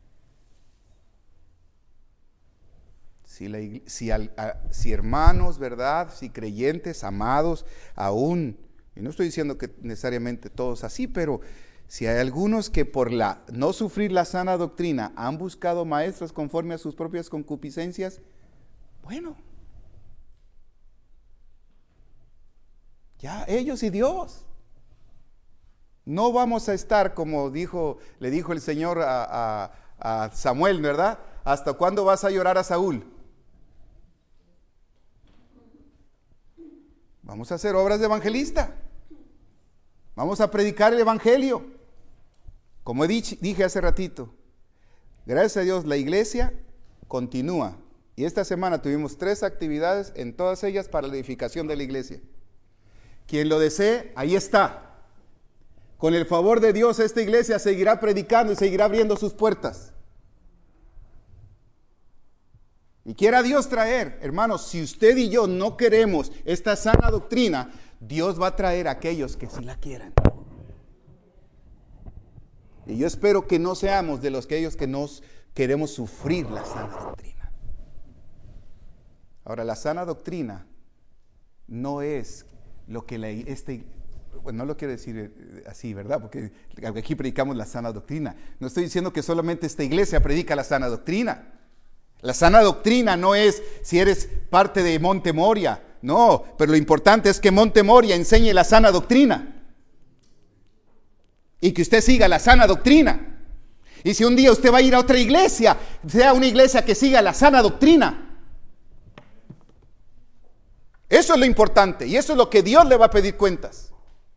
Si hermanos, ¿verdad?, si creyentes, amados, aún, y no estoy diciendo que necesariamente todos así, pero si hay algunos que por no sufrir la sana doctrina han buscado maestros conforme a sus propias concupiscencias, bueno, ya ellos y Dios. No vamos a estar como le dijo el Señor a Samuel, ¿verdad? ¿Hasta cuándo vas a llorar a Saúl? Vamos a hacer obras de evangelista. Vamos a predicar el evangelio. Como dije hace ratito, gracias a Dios la iglesia continúa. Y esta semana tuvimos 3 actividades, en todas ellas para la edificación de la iglesia. Quien lo desee, ahí está. Con el favor de Dios, esta iglesia seguirá predicando y seguirá abriendo sus puertas. Y quiera Dios traer, hermanos, si usted y yo no queremos esta sana doctrina, Dios va a traer a aquellos que sí la quieran. Y yo espero que no seamos de aquellos que nos queremos sufrir la sana doctrina. Ahora, la sana doctrina no es lo que no lo quiero decir así, ¿verdad? Porque aquí predicamos la sana doctrina. No estoy diciendo que solamente esta iglesia predica la sana doctrina. La sana doctrina no es si eres parte de Monte Moria, no, pero lo importante es que Monte Moria enseñe la sana doctrina. Y que usted siga la sana doctrina. Y si un día usted va a ir a otra iglesia, sea una iglesia que siga la sana doctrina. Eso es lo importante y eso es lo que Dios le va a pedir cuentas.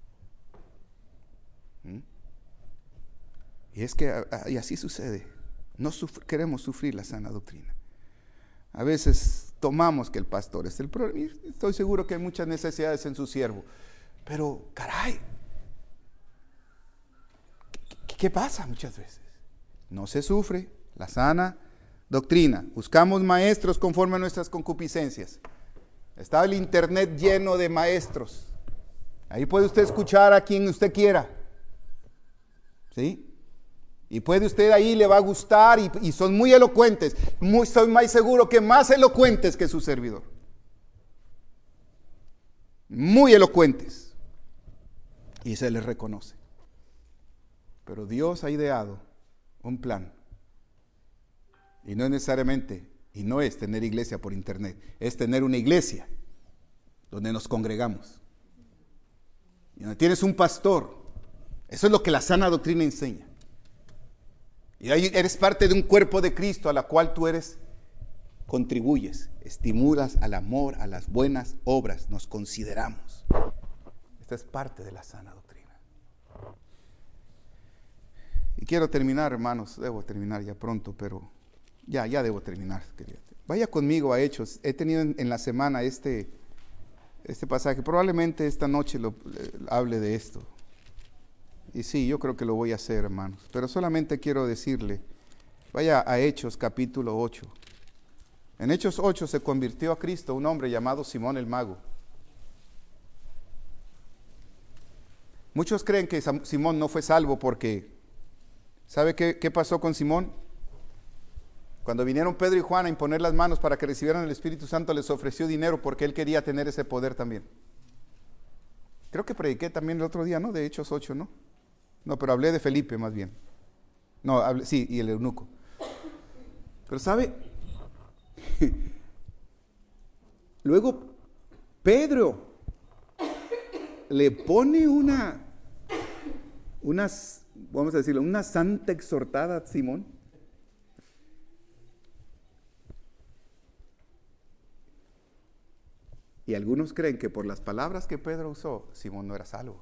Y es que y así sucede. No queremos sufrir la sana doctrina. A veces tomamos que el pastor es el problema. Estoy seguro que hay muchas necesidades en su siervo. Pero, caray, ¿qué pasa muchas veces? No se sufre la sana doctrina. Buscamos maestros conforme a nuestras concupiscencias. Está el internet lleno de maestros. Ahí puede usted escuchar a quien usted quiera. ¿Sí? Y puede usted ahí, le va a gustar y son muy elocuentes. Estoy más seguro que más elocuentes que su servidor. Muy elocuentes. Y se les reconoce. Pero Dios ha ideado un plan. Y no es necesariamente, y no es tener iglesia por internet, es tener una iglesia donde nos congregamos. Y donde tienes un pastor. Eso es lo que la sana doctrina enseña. Y ahí eres parte de un cuerpo de Cristo a la cual tú contribuyes, estimulas al amor, a las buenas obras, nos consideramos. Esta es parte de la sana doctrina. Y quiero terminar, hermanos, debo terminar ya pronto, pero ya debo terminar. Vaya conmigo a Hechos. He tenido en la semana este pasaje, probablemente esta noche hable de esto. Y sí, yo creo que lo voy a hacer, hermanos. Pero solamente quiero decirle, vaya a Hechos capítulo 8. En Hechos 8 se convirtió a Cristo un hombre llamado Simón el Mago. Muchos creen que Simón no fue salvo porque, ¿sabe qué pasó con Simón? Cuando vinieron Pedro y Juan a imponer las manos para que recibieran el Espíritu Santo, les ofreció dinero porque él quería tener ese poder también. Creo que prediqué también el otro día, ¿no? De Hechos 8, ¿no? No, pero hablé de Felipe más bien. No, sí, y el eunuco. Pero ¿sabe? Luego Pedro le pone vamos a decirlo, una santa exhortada a Simón. Y algunos creen que por las palabras que Pedro usó, Simón no era salvo.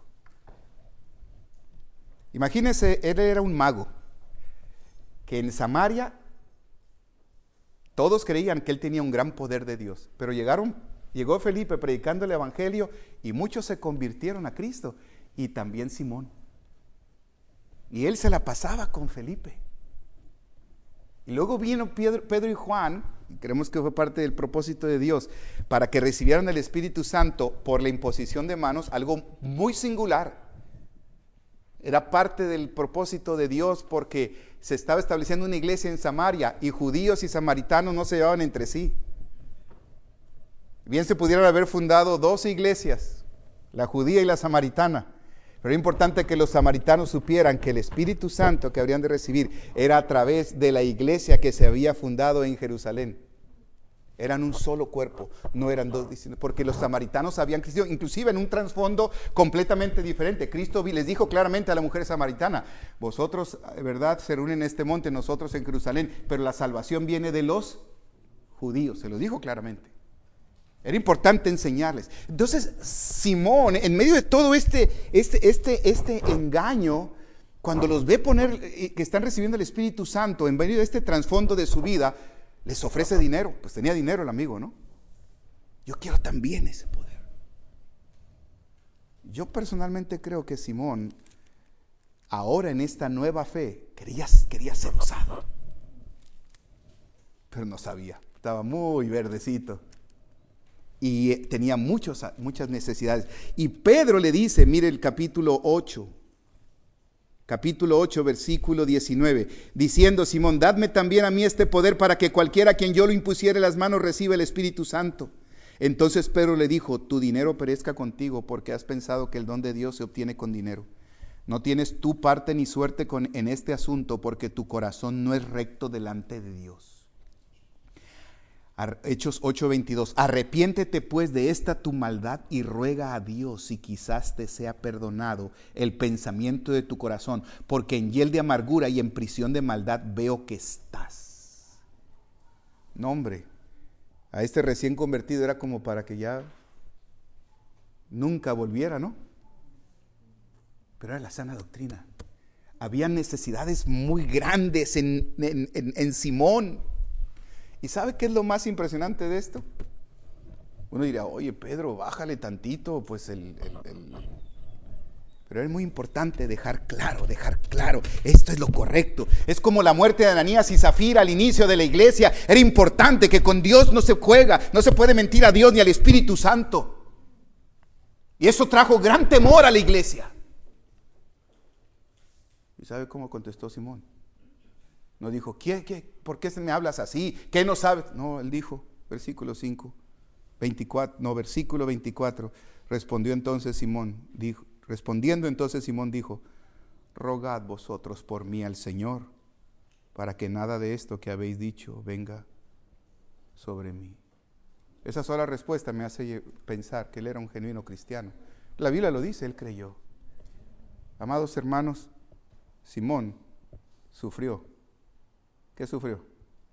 Imagínense, él era un mago, que en Samaria todos creían que él tenía un gran poder de Dios, pero llegó Felipe predicando el evangelio y muchos se convirtieron a Cristo, y también Simón. Y él se la pasaba con Felipe. Y luego vino Pedro y Juan, y creemos que fue parte del propósito de Dios, para que recibieran el Espíritu Santo por la imposición de manos, algo muy singular. Era parte del propósito de Dios porque se estaba estableciendo una iglesia en Samaria y judíos y samaritanos no se llevaban entre sí. Bien se pudieran haber fundado 2 iglesias, la judía y la samaritana, pero era importante que los samaritanos supieran que el Espíritu Santo que habrían de recibir era a través de la iglesia que se había fundado en Jerusalén. Eran un solo cuerpo, no eran 2 distintos, porque los samaritanos habían crecido, inclusive en un trasfondo completamente diferente. Cristo les dijo claramente a la mujer samaritana: vosotros, ¿verdad?, se reúnen en este monte, nosotros en Jerusalén, pero la salvación viene de los judíos, se lo dijo claramente. Era importante enseñarles. Entonces, Simón, en medio de todo este engaño, cuando los ve poner, que están recibiendo el Espíritu Santo, en medio de este trasfondo de su vida, les ofrece dinero. Pues tenía dinero el amigo, ¿no? Yo quiero también ese poder. Yo personalmente creo que Simón, ahora en esta nueva fe, quería ser usado, pero no sabía, estaba muy verdecito y tenía muchas necesidades. Y Pedro le dice, mire el capítulo 8, versículo 19, diciendo: Simón, dadme también a mí este poder para que cualquiera a quien yo lo impusiere las manos reciba el Espíritu Santo. Entonces Pedro le dijo: tu dinero perezca contigo, porque has pensado que el don de Dios se obtiene con dinero. No tienes tú parte ni suerte en este asunto, porque tu corazón no es recto delante de Dios. Hechos 8:22, arrepiéntete pues de esta tu maldad y ruega a Dios si quizás te sea perdonado el pensamiento de tu corazón, porque en hiel de amargura y en prisión de maldad veo que estás. No, hombre, a este recién convertido era como para que ya nunca volviera, ¿no? Pero era la sana doctrina. Había necesidades muy grandes en Simón. ¿Y sabe qué es lo más impresionante de esto? Uno dirá: oye, Pedro, bájale tantito, pues Pero es muy importante dejar claro, esto es lo correcto. Es como la muerte de Ananías y Zafira al inicio de la iglesia. Era importante que con Dios no se juega, no se puede mentir a Dios ni al Espíritu Santo. Y eso trajo gran temor a la iglesia. ¿Y sabe cómo contestó Simón? No dijo: ¿por qué me hablas así? ¿Qué no sabes? No, él dijo, versículo 24, respondiendo entonces Simón dijo: rogad vosotros por mí al Señor, para que nada de esto que habéis dicho venga sobre mí. Esa sola respuesta me hace pensar que él era un genuino cristiano. La Biblia lo dice, él creyó. Amados hermanos, Simón sufrió. ¿Qué sufrió?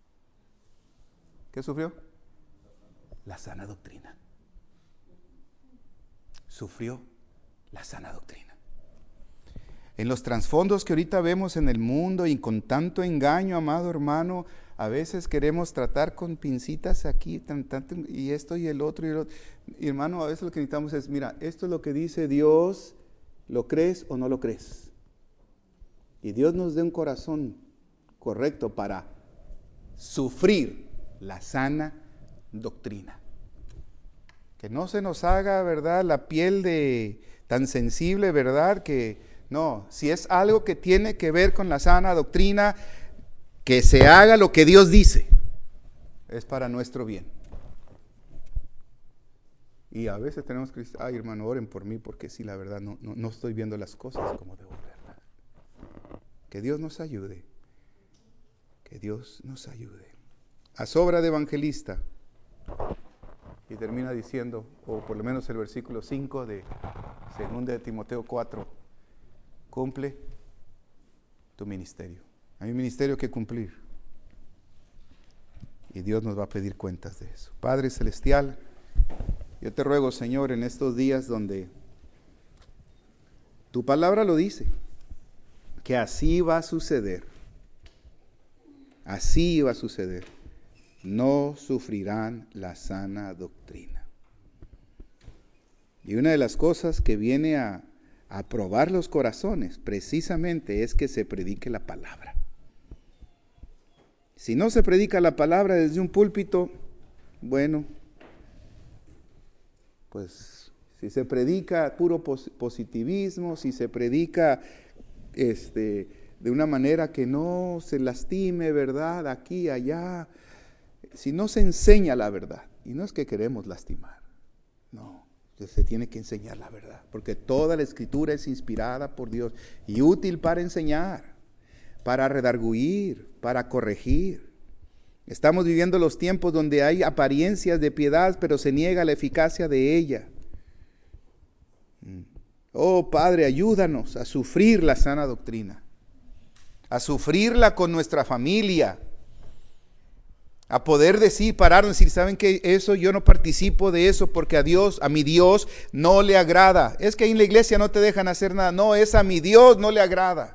¿Qué sufrió? La sana doctrina. Sufrió la sana doctrina. En los trasfondos que ahorita vemos en el mundo y con tanto engaño, amado hermano, a veces queremos tratar con pincitas aquí, y esto y el otro. Y hermano, a veces lo que necesitamos es: mira, esto es lo que dice Dios, ¿lo crees o no lo crees? Y Dios nos dé un corazón correcto para sufrir la sana doctrina. Que no se nos haga, ¿verdad?, la piel de tan sensible, ¿verdad?, que no, si es algo que tiene que ver con la sana doctrina, que se haga lo que Dios dice, es para nuestro bien. Y a veces tenemos que decir, ay hermano, oren por mí, porque sí, la verdad, no estoy viendo las cosas como debo verlas. Que Dios nos ayude, que Dios nos ayude. A sobra de evangelista, y termina diciendo, o por lo menos el versículo 5 de 2 de Timoteo 4, cumple tu ministerio. Hay un ministerio que cumplir. Y Dios nos va a pedir cuentas de eso. Padre Celestial, yo te ruego, Señor, en estos días donde tu palabra lo dice, que así va a suceder. Así va a suceder. No sufrirán la sana doctrina. Y una de las cosas que viene a probar los corazones precisamente es que se predique la palabra. Si no se predica la palabra desde un púlpito, bueno, pues si se predica puro positivismo, si se predica de una manera que no se lastime, ¿verdad?, aquí, allá, si no se enseña la verdad, y no es que queremos lastimar, no, se tiene que enseñar la verdad, porque toda la Escritura es inspirada por Dios y útil para enseñar, para redarguir, para corregir. Estamos viviendo los tiempos donde hay apariencias de piedad, pero se niega la eficacia de ella. Oh Padre, ayúdanos a sufrir la sana doctrina, a sufrirla con nuestra familia, a poder decir, pararnos y decir, ¿saben qué? Eso yo no participo de eso porque a mi Dios no le agrada. Es que ahí en la iglesia no te dejan hacer nada. No, es a mi Dios no le agrada.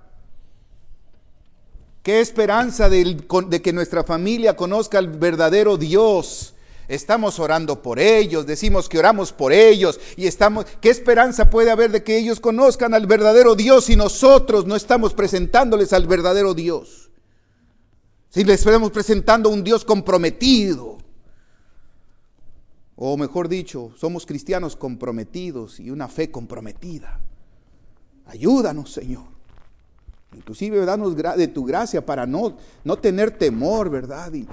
Qué esperanza de que nuestra familia conozca al verdadero Dios. Estamos orando por ellos, decimos que oramos por ellos y ¿qué esperanza puede haber de que ellos conozcan al verdadero Dios si nosotros no estamos presentándoles al verdadero Dios? Si les estamos presentando un Dios comprometido, o mejor dicho, somos cristianos comprometidos y una fe comprometida. Ayúdanos, Señor. Inclusive danos de tu gracia para no tener temor, ¿verdad? Y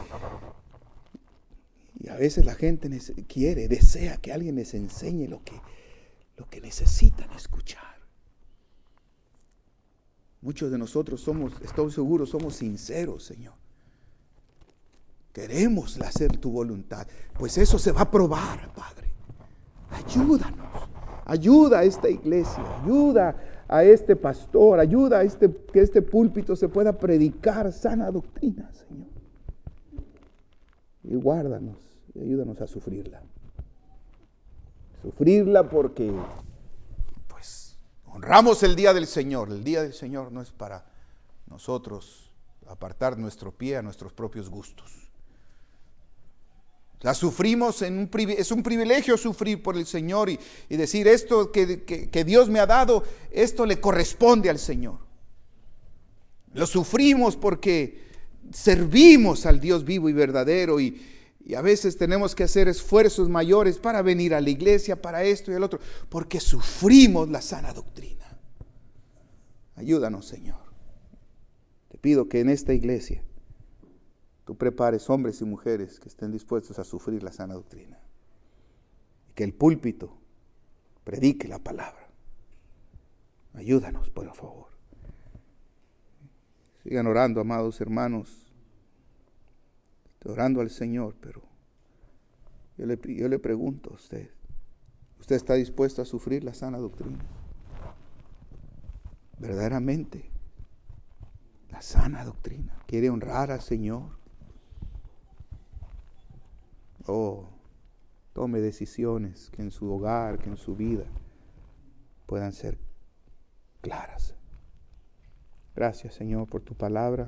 a veces la gente desea que alguien les enseñe lo que necesitan escuchar. Muchos de nosotros estoy seguro, somos sinceros, Señor. Queremos hacer tu voluntad. Pues eso se va a probar, Padre. Ayúdanos. Ayuda a esta iglesia. Ayuda a este pastor, ayuda a que este púlpito se pueda predicar sana doctrina, Señor. Y guárdanos y ayúdanos a sufrirla. Sufrirla porque, pues, honramos el día del Señor. El día del Señor no es para nosotros apartar nuestro pie a nuestros propios gustos. La sufrimos, es un privilegio sufrir por el Señor y decir esto que Dios me ha dado, esto le corresponde al Señor. Lo sufrimos porque servimos al Dios vivo y verdadero y a veces tenemos que hacer esfuerzos mayores para venir a la iglesia, para esto y el otro, porque sufrimos la sana doctrina. Ayúdanos, Señor. Te pido que en esta iglesia tú prepares hombres y mujeres que estén dispuestos a sufrir la sana doctrina. Y que el púlpito predique la palabra. Ayúdanos, por favor. Sigan orando, amados hermanos. Estoy orando al Señor, pero yo le pregunto a usted. ¿Usted está dispuesto a sufrir la sana doctrina? Verdaderamente. La sana doctrina. ¿Quiere honrar al Señor? Tome decisiones que en su hogar, que en su vida puedan ser claras. Gracias, Señor, por tu palabra.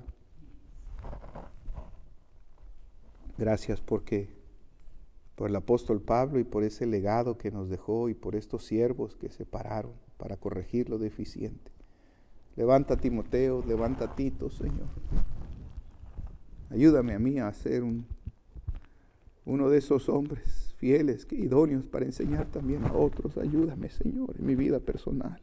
Gracias por el apóstol Pablo y por ese legado que nos dejó y por estos siervos que se pararon para corregir lo deficiente. Levanta a Timoteo, levanta a Tito, Señor. Ayúdame a mí a ser un uno de esos hombres fieles, idóneos para enseñar también a otros. Ayúdame, Señor, en mi vida personal.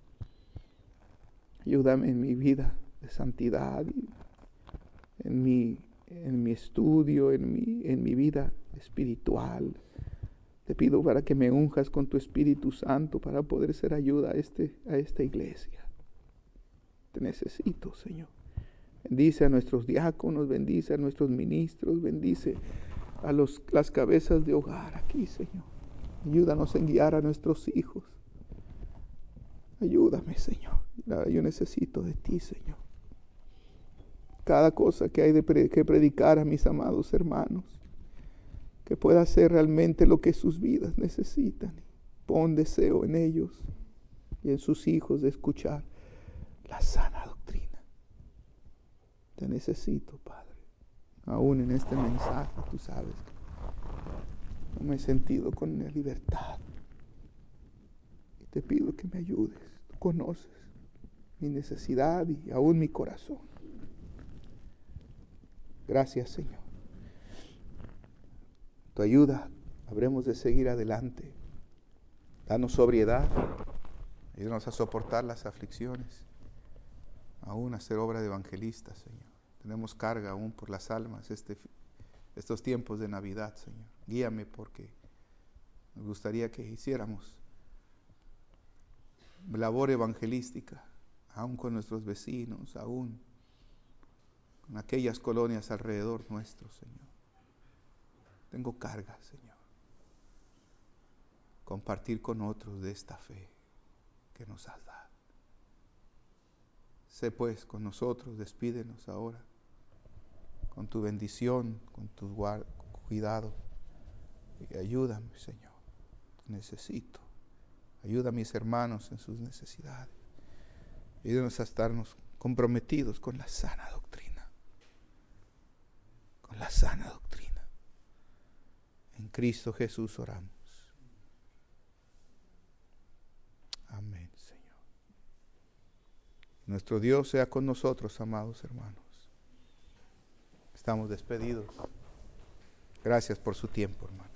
Ayúdame en mi vida de santidad, en mi estudio, en mi vida espiritual. Te pido para que me unjas con tu Espíritu Santo para poder ser ayuda a esta iglesia. Te necesito, Señor. Bendice a nuestros diáconos, bendice a nuestros ministros, bendice a las cabezas de hogar aquí, Señor. Ayúdanos en guiar a nuestros hijos. Ayúdame, Señor. Yo necesito de ti, Señor. Cada cosa que hay que predicar a mis amados hermanos, que pueda ser realmente lo que sus vidas necesitan. Pon deseo en ellos y en sus hijos de escuchar la sana doctrina. Te necesito, Padre. Aún en este mensaje, tú sabes que no me he sentido con la libertad. Y te pido que me ayudes. Tú conoces mi necesidad y aún mi corazón. Gracias, Señor. Tu ayuda, habremos de seguir adelante. Danos sobriedad. Ayúdanos a soportar las aflicciones. Aún a hacer obra de evangelista, Señor. Tenemos carga aún por las almas estos tiempos de Navidad, Señor. Guíame porque nos gustaría que hiciéramos labor evangelística, aún con nuestros vecinos, aún con aquellas colonias alrededor nuestro, Señor. Tengo carga, Señor. Compartir con otros de esta fe que nos has dado. Sé pues con nosotros, despídenos ahora, con tu bendición, con tu cuidado. Y ayúdame, Señor. Te necesito. Ayuda a mis hermanos en sus necesidades. Ayúdanos a estarnos comprometidos con la sana doctrina. Con la sana doctrina. En Cristo Jesús oramos. Amén, Señor. Nuestro Dios sea con nosotros, amados hermanos. Estamos despedidos. Gracias por su tiempo, hermano.